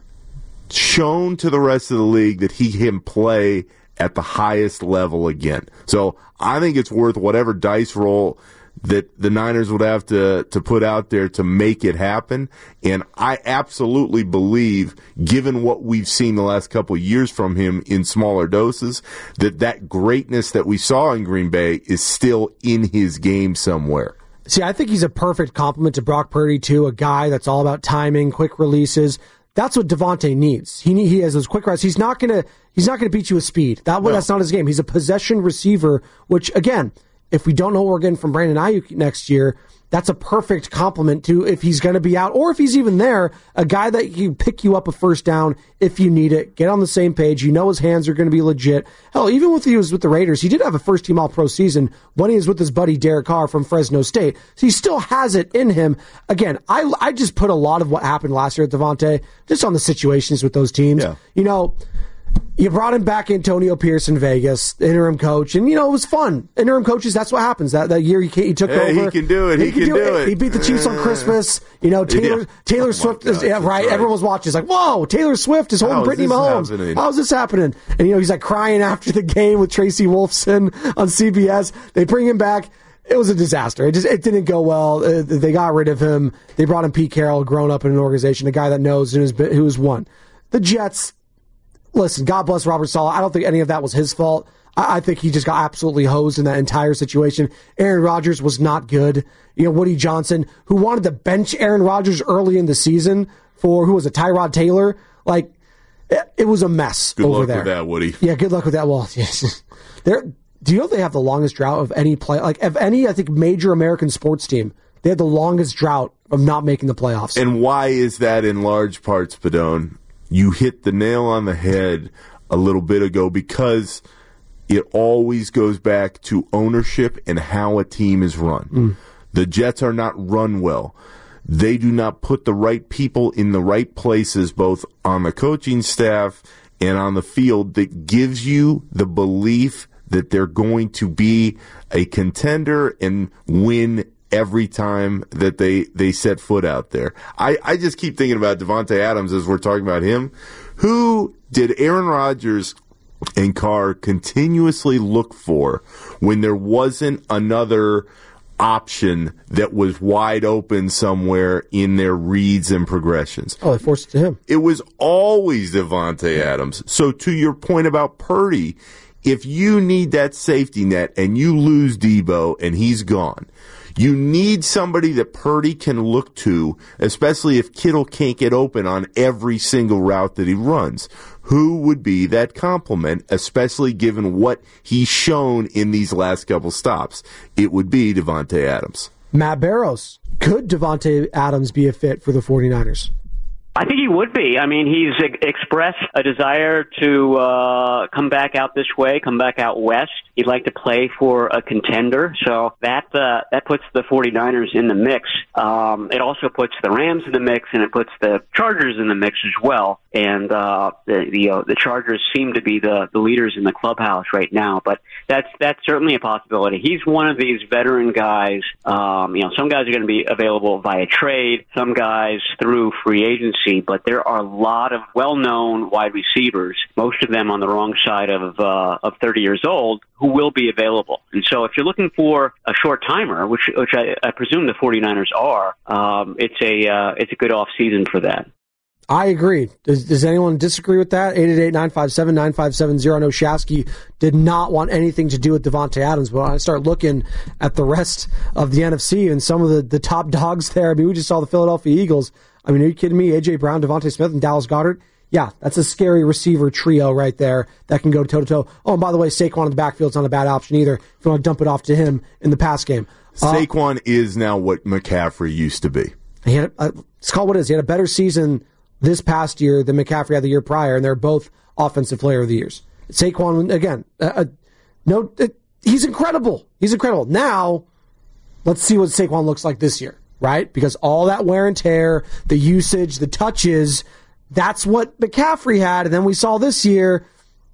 shown to the rest of the league that he can play at the highest level again. So I think it's worth whatever dice roll that the Niners would have to, to put out there to make it happen. And I absolutely believe, given what we've seen the last couple of years from him in smaller doses, that that greatness that we saw in Green Bay is still in his game somewhere. See, I think he's a perfect complement to Brock Purdy, too, a guy that's all about timing, quick releases. That's what Davante needs. He he has those quick routes. He's not gonna he's not gonna beat you with speed. That no. That's not his game. He's a possession receiver, which again, if we don't know what we're getting from Brandon Ayuk next year, that's a perfect complement to if he's going to be out or if he's even there, a guy that can pick you up a first down if you need it. Get on the same page. You know his hands are going to be legit. Hell, even when he was with the Raiders, he did have a first-team All-Pro season when he was with his buddy Derek Carr from Fresno State. So he still has it in him. Again, I I just put a lot of what happened last year at Davante just on the situations with those teams. Yeah. You know, you brought him back, Antonio Pierce in Vegas, interim coach, and, you know, it was fun. Interim coaches, that's what happens. That that year he, he took hey, over. He can do it. He, he can, can do, do it. it. He beat the Chiefs on Christmas. You know, Taylor yeah. Taylor oh Swift, is, yeah, right. right. Everyone was watching. It's like, whoa, Taylor Swift is holding Brittany Mahomes. Happening? How is this happening? And, you know, he's like crying after the game with Tracy Wolfson on C B S. They bring him back. It was a disaster. It just it didn't go well. Uh, they got rid of him. They brought in Pete Carroll, grown up in an organization, a guy that knows and who's, been, who's won. The Jets, listen, God bless Robert Saleh. I don't think any of that was his fault. I, I think he just got absolutely hosed in that entire situation. Aaron Rodgers was not good. You know, Woody Johnson, who wanted to bench Aaron Rodgers early in the season for, who was it, Tyrod Taylor? Like, it, it was a mess good over luck there. With that, Woody. Yeah, good luck with that. Well, yes. They're... Do you know they have the longest drought of any play? Like, of any, I think, major American sports team, they had the longest drought of not making the playoffs. And why is that in large part, Spadone? You hit the nail on the head a little bit ago because it always goes back to ownership and how a team is run. Mm. The Jets are not run well. They do not put the right people in the right places, both on the coaching staff and on the field, that gives you the belief that they're going to be a contender and win every time that they, they set foot out there. I, I just keep thinking about Davante Adams as we're talking about him. Who did Aaron Rodgers and Carr continuously look for when there wasn't another option that was wide open somewhere in their reads and progressions? Oh, they forced it to him. It was always Davante Adams. So to your point about Purdy, if you need that safety net and you lose Debo and he's gone, you need somebody that Purdy can look to, especially if Kittle can't get open on every single route that he runs. Who would be that complement, especially given what he's shown in these last couple stops? It would be Davante Adams. Matt Barrows. Could Davante Adams be a fit for the 49ers? I think he would be. I mean, he's ex- expressed a desire to uh, come back out this way, come back out west. He'd like to play for a contender, so that uh, that puts the 49ers in the mix. Um, it also puts the Rams in the mix, and it puts the Chargers in the mix as well. And uh, the the, uh, the Chargers seem to be the, the leaders in the clubhouse right now, but that's that's certainly a possibility. He's one of these veteran guys. Um, you know, some guys are going to be available via trade, some guys through free agency, but there are a lot of well-known wide receivers, most of them on the wrong side of uh, of thirty years old, who will be available. And so if you're looking for a short timer, which which I, I presume the 49ers are, um, it's a uh, it's a good off season for that. I agree. Does, does anyone disagree with that? eight eight eight, nine five seven, nine five seven zero. I know Shasky did not want anything to do with Davante Adams, but when I start looking at the rest of the N F C and some of the, the top dogs there, I mean, we just saw the Philadelphia Eagles. I mean, are you kidding me? A J. Brown, Devontae Smith, and Dallas Goedert? Yeah, that's a scary receiver trio right there that can go toe-to-toe. Oh, and by the way, Saquon in the backfield's not a bad option either if you want to dump it off to him in the pass game. Uh, Saquon is now what McCaffrey used to be. He had a, it's called what it is. He had a better season this past year than McCaffrey had the year prior, and they're both offensive player of the years. Saquon, again, uh, uh, no, uh, he's incredible. He's incredible. Now, let's see what Saquon looks like this year, right? Because all that wear and tear, the usage, the touches, that's what McCaffrey had, and then we saw this year,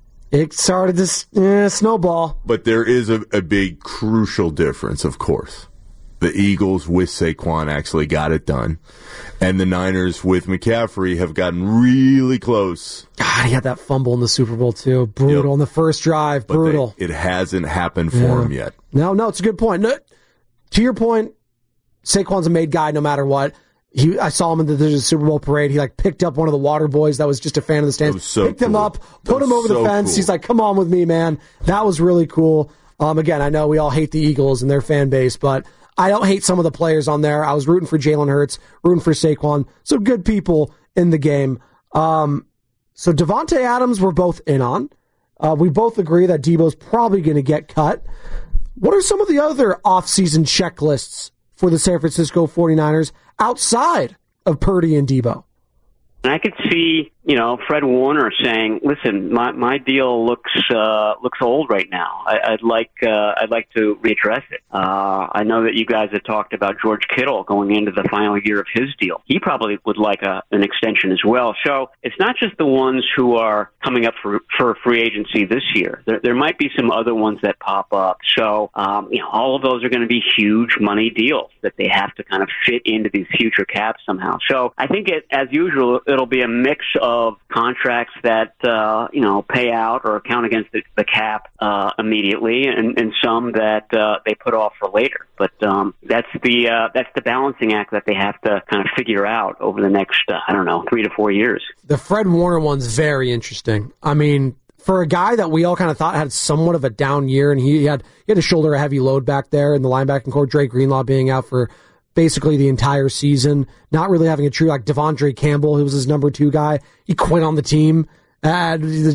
it started to eh, snowball. But there is a, a big crucial difference, of course. The Eagles with Saquon actually got it done. And the Niners with McCaffrey have gotten really close. God, he had that fumble in the Super Bowl, too. Brutal. Yep. On the first drive. But brutal. They, it hasn't happened for yeah. him yet. No, no, it's a good point. No, to your point, Saquon's a made guy no matter what. He, I saw him in the, the Super Bowl parade. He like picked up one of the water boys that was just a fan of the stands. So picked cool. him up, put him over so the fence. Cool. He's like, come on with me, man. That was really cool. Um, again, I know we all hate the Eagles and their fan base, but I don't hate some of the players on there. I was rooting for Jalen Hurts, rooting for Saquon. So good people in the game. Um, so Davante Adams we're both in on. Uh, we both agree that Debo's probably going to get cut. What are some of the other offseason checklists for the San Francisco 49ers outside of Purdy and Debo? And I could see, you know, Fred Warner saying, "Listen, my my deal looks uh, looks old right now. I, I'd like uh, I'd like to readdress it. Uh, I know that you guys have talked about George Kittle going into the final year of his deal. He probably would like a, an extension as well. So it's not just the ones who are coming up for for free agency this year. There there might be some other ones that pop up. So um, you know, all of those are going to be huge money deals that they have to kind of fit into these future caps somehow. So I think it, as usual, it'll be a mix of contracts that, uh, you know, pay out or count against the, the cap uh, immediately, and, and some that uh, they put off for later. But um, that's the uh, that's the balancing act that they have to kind of figure out over the next, uh, I don't know, three to four years. The Fred Warner one's very interesting. I mean, for a guy that we all kind of thought had somewhat of a down year, and he had he had to shoulder a heavy load back there in the linebacking core, Dre Greenlaw being out for basically the entire season, not really having a true, like Devondre Campbell, who was his number two guy. He quit on the team. Uh,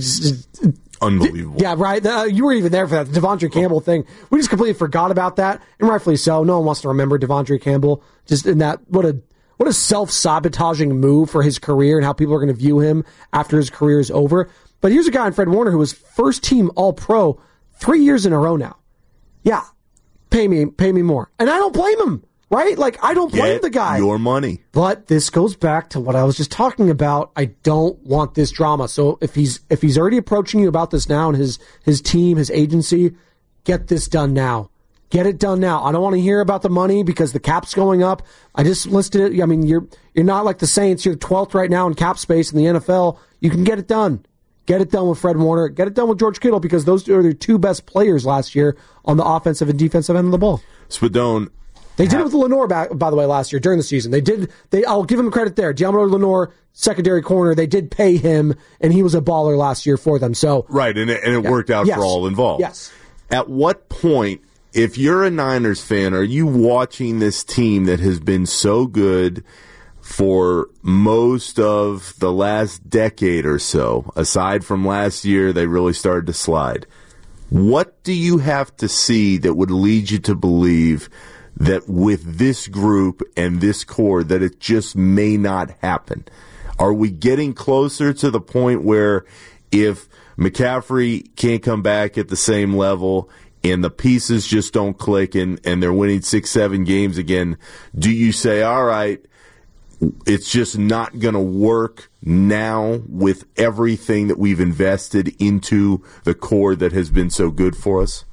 Unbelievable. Yeah, right. Uh, you were even there for that the Devondre Campbell thing. We just completely forgot about that, and rightfully so. No one wants to remember Devondre Campbell. Just in that, what a what a self-sabotaging move for his career and how people are going to view him after his career is over. But here's a guy in Fred Warner who was first-team All-Pro three years in a row now. Yeah, pay me, pay me more, and I don't blame him. Right? Like, I don't blame Get the guy. your money. But this goes back to what I was just talking about. I don't want this drama. So if he's if he's already approaching you about this now and his his team, his agency, get this done now. Get it done now. I don't want to hear about the money because the cap's going up. I just listed it. I mean, you're you're not like the Saints. You're twelfth right now in cap space in the N F L. You can get it done. Get it done with Fred Warner. Get it done with George Kittle because those are the two best players last year on the offensive and defensive end of the ball. Spadone. They did it with Lenore, back, by the way, last year during the season. They did. They. I'll give him credit there. Diamador Lenore, secondary corner. They did pay him, and he was a baller last year for them. So right, and it, and it yeah. worked out yes. for all involved. Yes. At what point, if you're a Niners fan, are you watching this team that has been so good for most of the last decade or so, aside from last year, they really started to slide? What do you have to see that would lead you to believe that with this group and this core that it just may not happen? Are we getting closer to the point where if McCaffrey can't come back at the same level and the pieces just don't click and, and they're winning six, seven games again, do you say, all right, it's just not going to work now with everything that we've invested into the core that has been so good for us?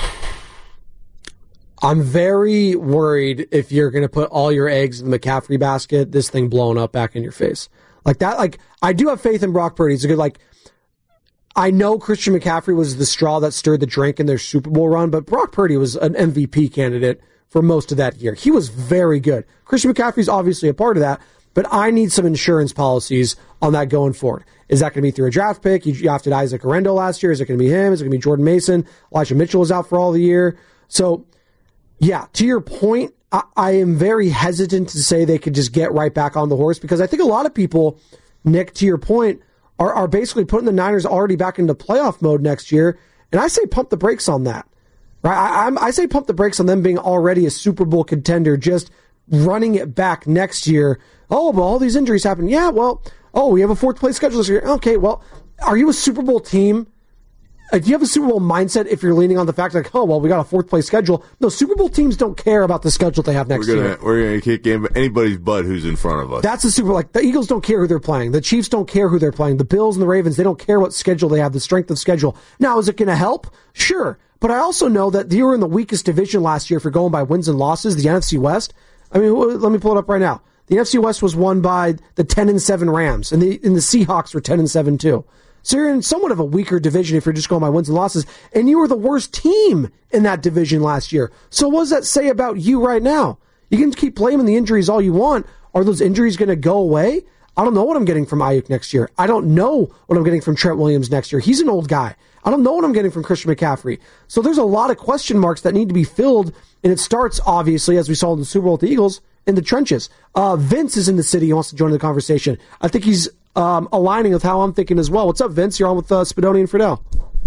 I'm very worried if you're going to put all your eggs in the McCaffrey basket, this thing blowing up back in your face. Like that, like, I do have faith in Brock Purdy. It's a good, like, I know Christian McCaffrey was the straw that stirred the drink in their Super Bowl run, but Brock Purdy was an M V P candidate for most of that year. He was very good. Christian McCaffrey's obviously a part of that, but I need some insurance policies on that going forward. Is that going to be through a draft pick? You drafted Isaac Orendo last year. Is it going to be him? Is it going to be Jordan Mason? Elijah Mitchell is out for all the year. So, yeah, to your point, I, I am very hesitant to say they could just get right back on the horse because I think a lot of people, Nick, to your point, are, are basically putting the Niners already back into playoff mode next year. And I say pump the brakes on that. Right? I, I'm, I say pump the brakes on them being already a Super Bowl contender, just running it back next year. Oh, but all these injuries happen. Yeah, well, oh, we have a fourth place schedule this year. Okay, well, are you a Super Bowl team? Uh, do you have a Super Bowl mindset if you're leaning on the fact like, oh, well, we got a fourth place schedule? No, Super Bowl teams don't care about the schedule they have next we're gonna, year. We're going to kick anybody's butt who's in front of us. That's the Super Bowl. Like, the Eagles don't care who they're playing. The Chiefs don't care who they're playing. The Bills and the Ravens, they don't care what schedule they have, the strength of schedule. Now, is it going to help? Sure. But I also know that you were in the weakest division last year for going by wins and losses, the N F C West. I mean, let me pull it up right now. The N F C West was won by the ten and seven Rams, and the, and the Seahawks were ten and seven too. So you're in somewhat of a weaker division if you're just going by wins and losses, and you were the worst team in that division last year. So what does that say about you right now? You can keep blaming the injuries all you want. Are those injuries going to go away? I don't know what I'm getting from Ayuk next year. I don't know what I'm getting from Trent Williams next year. He's an old guy. I don't know what I'm getting from Christian McCaffrey. So there's a lot of question marks that need to be filled, and it starts, obviously, as we saw in the Super Bowl with the Eagles, in the trenches. Uh, Vince is in the city. He wants to join the conversation. I think he's um, aligning with how I'm thinking as well. What's up, Vince? You're on with uh, Spadoni and Friedel.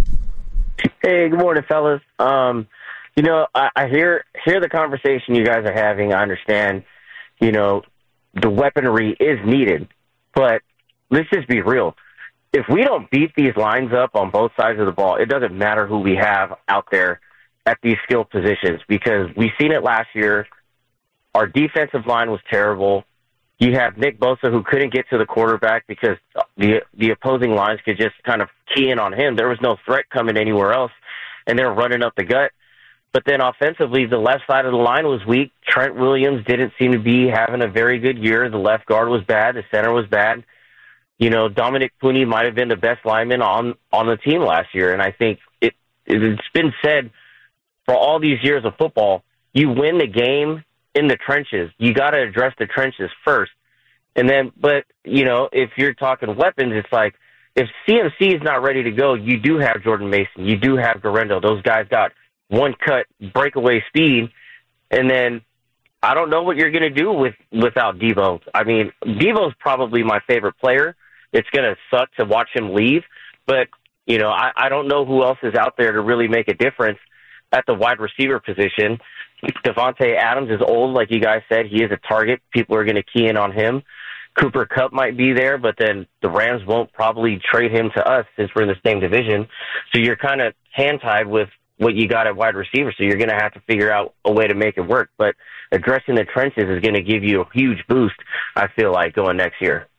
Hey, good morning, fellas. Um, you know, I, I hear hear the conversation you guys are having. I understand, you know, the weaponry is needed. But let's just be real. If we don't beat these lines up on both sides of the ball, it doesn't matter who we have out there at these skill positions because we've seen it last year. Our defensive line was terrible. You have Nick Bosa who couldn't get to the quarterback because the the opposing lines could just kind of key in on him. There was no threat coming anywhere else, and they're running up the gut. But then offensively, the left side of the line was weak. Trent Williams didn't seem to be having a very good year. The left guard was bad. The center was bad. You know, Dominic Puni might have been the best lineman on, on the team last year. And I think it, it's been said for all these years of football, you win the game in the trenches. You got to address the trenches first. And then, but, you know, if you're talking weapons, it's like if C M C is not ready to go, you do have Jordan Mason. You do have Garendo. Those guys got one cut breakaway speed. And then I don't know what you're going to do with without Deebo. I mean, Deebo's probably my favorite player. It's going to suck to watch him leave, but, you know, I, I don't know who else is out there to really make a difference at the wide receiver position. Devontae Adams is old, like you guys said. He is a target. People are going to key in on him. Cooper Kupp might be there, but then the Rams won't probably trade him to us since we're in the same division. So you're kind of hand-tied with what you got at wide receiver, so you're going to have to figure out a way to make it work. But addressing the trenches is going to give you a huge boost, I feel like, going next year.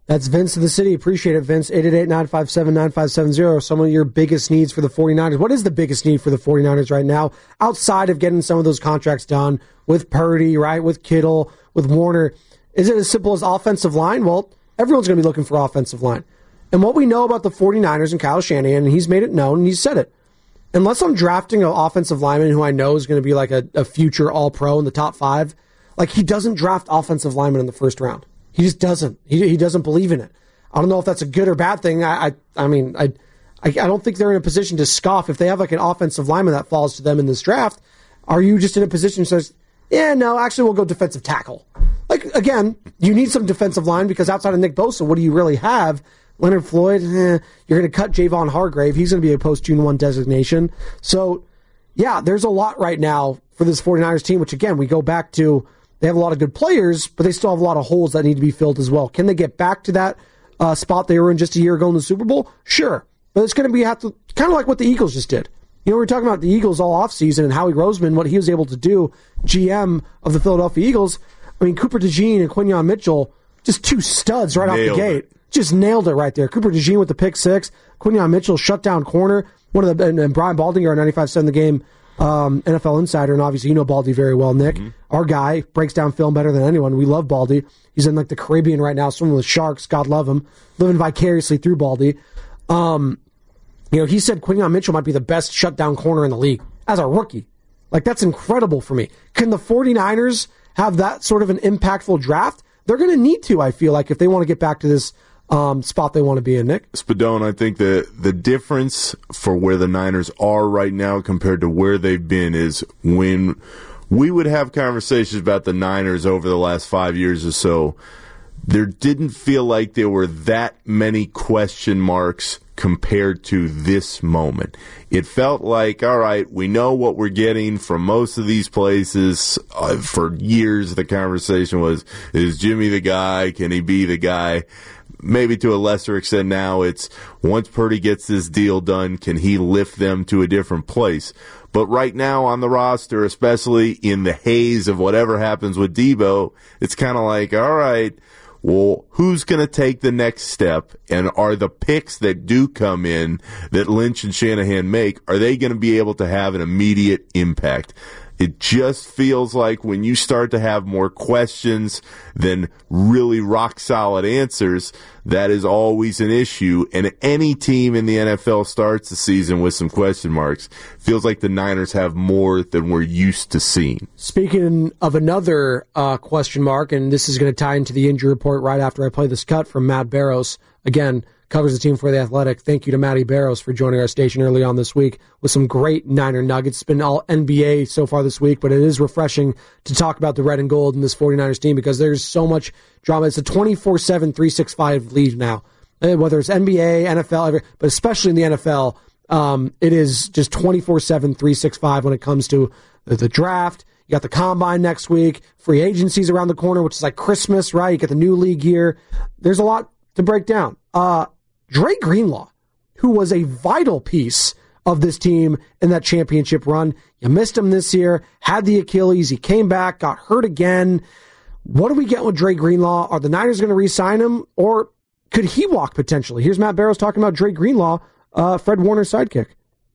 That's Vince of the City. Appreciate it, Vince. eight eight eight, nine five seven, nine five seven zero. Some of your biggest needs for the 49ers. What is the biggest need for the 49ers right now, outside of getting some of those contracts done with Purdy, right, with Kittle, with Warner? Is it as simple as offensive line? Well, everyone's going to be looking for offensive line. And what we know about the 49ers and Kyle Shanahan, and he's made it known, and he's said it, unless I'm drafting an offensive lineman who I know is going to be like a, a future all-pro in the top five, like he doesn't draft offensive linemen in the first round. He just doesn't. He he doesn't believe in it. I don't know if that's a good or bad thing. I I, I mean, I, I I don't think they're in a position to scoff. If they have like an offensive lineman that falls to them in this draft, are you just in a position that says, yeah, no, actually we'll go defensive tackle? Like, again, you need some defensive line because outside of Nick Bosa, what do you really have? Leonard Floyd, eh, you're going to cut Javon Hargrave. He's going to be a post-June first designation. So, yeah, there's a lot right now for this 49ers team, which, again, we go back to they have a lot of good players, but they still have a lot of holes that need to be filled as well. Can they get back to that uh, spot they were in just a year ago in the Super Bowl? Sure. But it's going to be have to kind of like what the Eagles just did. You know, we were talking about the Eagles all offseason and Howie Roseman, what he was able to do, G M of the Philadelphia Eagles. I mean, Cooper DeJean and Quinyon Mitchell, just two studs right nailed off the gate. It. Just nailed it right there. Cooper DeJean with the pick six. Quinyon Mitchell, shutdown corner. One of the and, and Brian Baldinger, our ninety-five seven The Game um, N F L insider, and obviously you know Baldy very well, Nick. Mm-hmm. Our guy breaks down film better than anyone. We love Baldy. He's in like the Caribbean right now, swimming with sharks. God love him. Living vicariously through Baldy. Um, you know, he said Quinyon Mitchell might be the best shutdown corner in the league as a rookie. Like, that's incredible for me. Can the 49ers have that sort of an impactful draft? They're going to need to, I feel like, if they want to get back to this um, spot they want to be in, Nick. Spadone, I think the, the difference for where the Niners are right now compared to where they've been is when we would have conversations about the Niners over the last five years or so, there didn't feel like there were that many question marks compared to this moment. It felt like, all right, we know what we're getting from most of these places. Uh, for years, the conversation was, is Jimmy the guy? Can he be the guy? Maybe to a lesser extent now, it's once Purdy gets this deal done, can he lift them to a different place? But right now on the roster, especially in the haze of whatever happens with Debo, it's kind of like, all right, well, who's going to take the next step? And are the picks that do come in that Lynch and Shanahan make, are they going to be able to have an immediate impact? It just feels like when you start to have more questions than really rock-solid answers, that is always an issue. And any team in the N F L starts the season with some question marks. Feels like the Niners have more than we're used to seeing. Speaking of another uh, question mark, and this is going to tie into the injury report right after I play this cut from Matt Barrows. Again, covers the team for The Athletic. Thank you to Matty Barrows for joining our station early on this week with some great Niner nuggets. It's been all N B A so far this week, but it is refreshing to talk about the red and gold in this 49ers team because there's so much drama. It's a twenty-four seven, three sixty-five league now, whether it's N B A, N F L, but especially in the N F L, um, it is just twenty-four seven, three sixty-five when it comes to the, the draft. You got the combine next week, free agencies around the corner, which is like Christmas, right? You get the new league year. There's a lot to break down. Uh, Dre Greenlaw, who was a vital piece of this team in that championship run. You missed him this year, had the Achilles, he came back, got hurt again. What do we get with Dre Greenlaw? Are the Niners going to re-sign him, or could he walk potentially? Here's Matt Barrows talking about Dre Greenlaw, uh, Fred Warner's sidekick.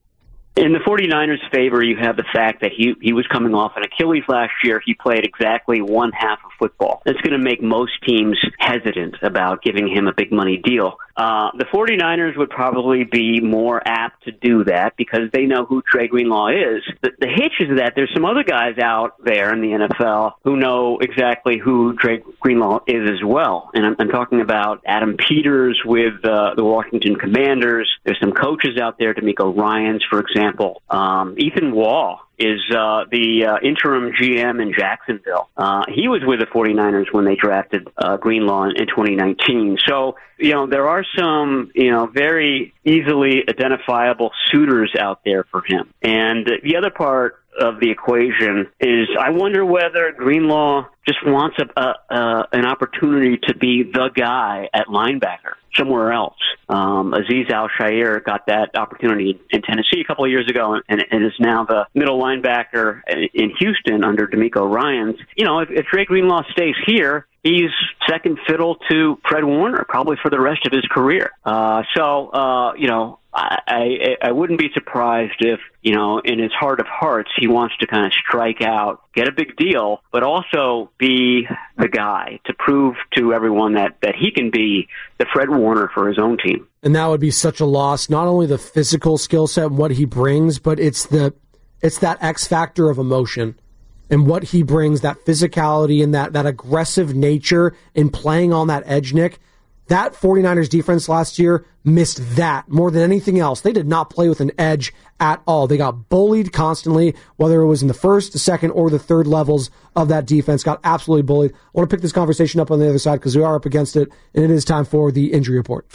In the 49ers' favor, you have the fact that he he was coming off an Achilles last year. He played exactly one half of football. That's going to make most teams hesitant about giving him a big money deal. Uh, the 49ers would probably be more apt to do that because they know who Dre Greenlaw is. The, the hitch is that there's some other guys out there in the N F L who know exactly who Dre Greenlaw is as well. And I'm, I'm talking about Adam Peters with uh, the Washington Commanders. There's some coaches out there, D'Amico Ryans, for example. Um, Ethan Waugh is uh, the uh, interim G M in Jacksonville. Uh, he was with the 49ers when they drafted uh, Greenlaw in twenty nineteen. So, you know, there are some, you know, very easily identifiable suitors out there for him. And the other part of the equation is I wonder whether Greenlaw just wants a, a, a, an opportunity to be the guy at linebacker somewhere else. Um, Azeez Al-Shaair got that opportunity in Tennessee a couple of years ago and, and is now the middle linebacker in Houston under DeMeco Ryans. You know, if, if Dre Greenlaw stays here, he's second fiddle to Fred Warner probably for the rest of his career. Uh, so, uh, you know, I, I, I wouldn't be surprised if, you know, in his heart of hearts, he wants to kind of strike out, get a big deal, but also be the guy to prove to everyone that, that he can be the Fred Warner for his own team. And that would be such a loss, not only the physical skill set and what he brings, but it's the it's that X factor of emotion and what he brings, that physicality and that, that aggressive nature in playing on that edge, Nick. That 49ers defense last year missed that more than anything else. They did not play with an edge at all. They got bullied constantly, whether it was in the first, the second, or the third levels of that defense. Got absolutely bullied. I want to pick this conversation up on the other side because we are up against it, and it is time for the injury report.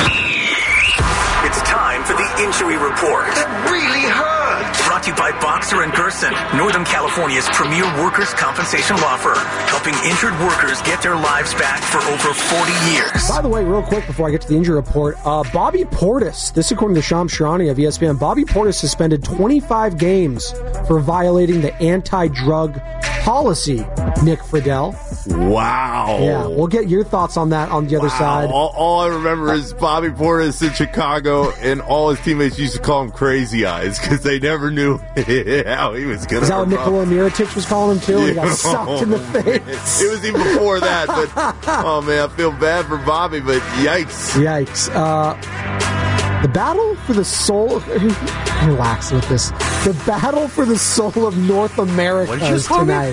It's time for the injury report. That really hurt. Brought to you by Boxer and Gerson, Northern California's premier workers' compensation law firm, helping injured workers get their lives back for over forty years. By the way, real quick before I get to the injury report, uh, Bobby Portis, this according to Shams Charania of E S P N, Bobby Portis suspended twenty-five games for violating the anti-drug policy, Nick Friedel. Wow. Yeah, we'll get your thoughts on that on the other wow. side. All, all I remember is Bobby Portis in Chicago, and all his teammates used to call him Crazy Eyes because they never knew how he was going to. Is that what Nikola Mirotic was calling him too? Yeah. He got sucked in the face. It was even before that, but oh man, I feel bad for Bobby, but yikes. Yikes. Uh, the battle for the soul... Relax with this. The battle for the soul of North America is tonight.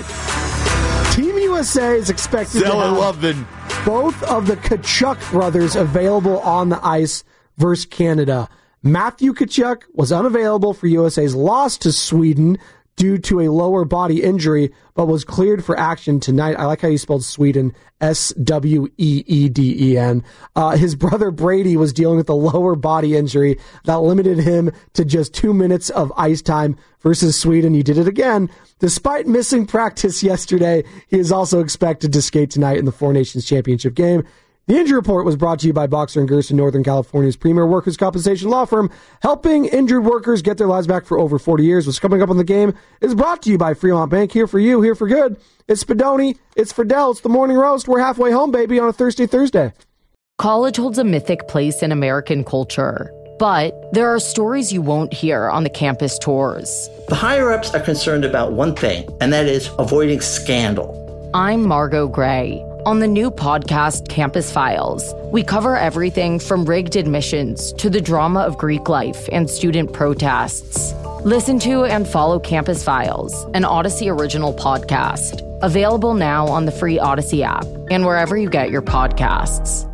Team U S A is expected Stella to have Lovin. both of the Tkachuk brothers available on the ice versus Canada. Matthew Tkachuk was unavailable for U S A's loss to Sweden due to a lower body injury, but was cleared for action tonight. I like how you spelled Sweden, S W E E D E N. Uh, his brother Brady was dealing with a lower body injury that limited him to just two minutes of ice time versus Sweden. He did it again. Despite missing practice yesterday, he is also expected to skate tonight in the Four Nations Championship game. The injury report was brought to you by Boxer and Gerson, Northern California's premier workers' compensation law firm, helping injured workers get their lives back for over forty years. What's coming up on the game is brought to you by Fremont Bank, here for you, here for good. It's Spadoni, it's Friedel, it's the Morning Roast. We're halfway home, baby, on a Thursday, Thursday. College holds a mythic place in American culture, but there are stories you won't hear on the campus tours. The higher-ups are concerned about one thing, and that is avoiding scandal. I'm Margot Gray. On the new podcast, Campus Files, we cover everything from rigged admissions to the drama of Greek life and student protests. Listen to and follow Campus Files, an Odyssey original podcast, available now on the free Odyssey app and wherever you get your podcasts.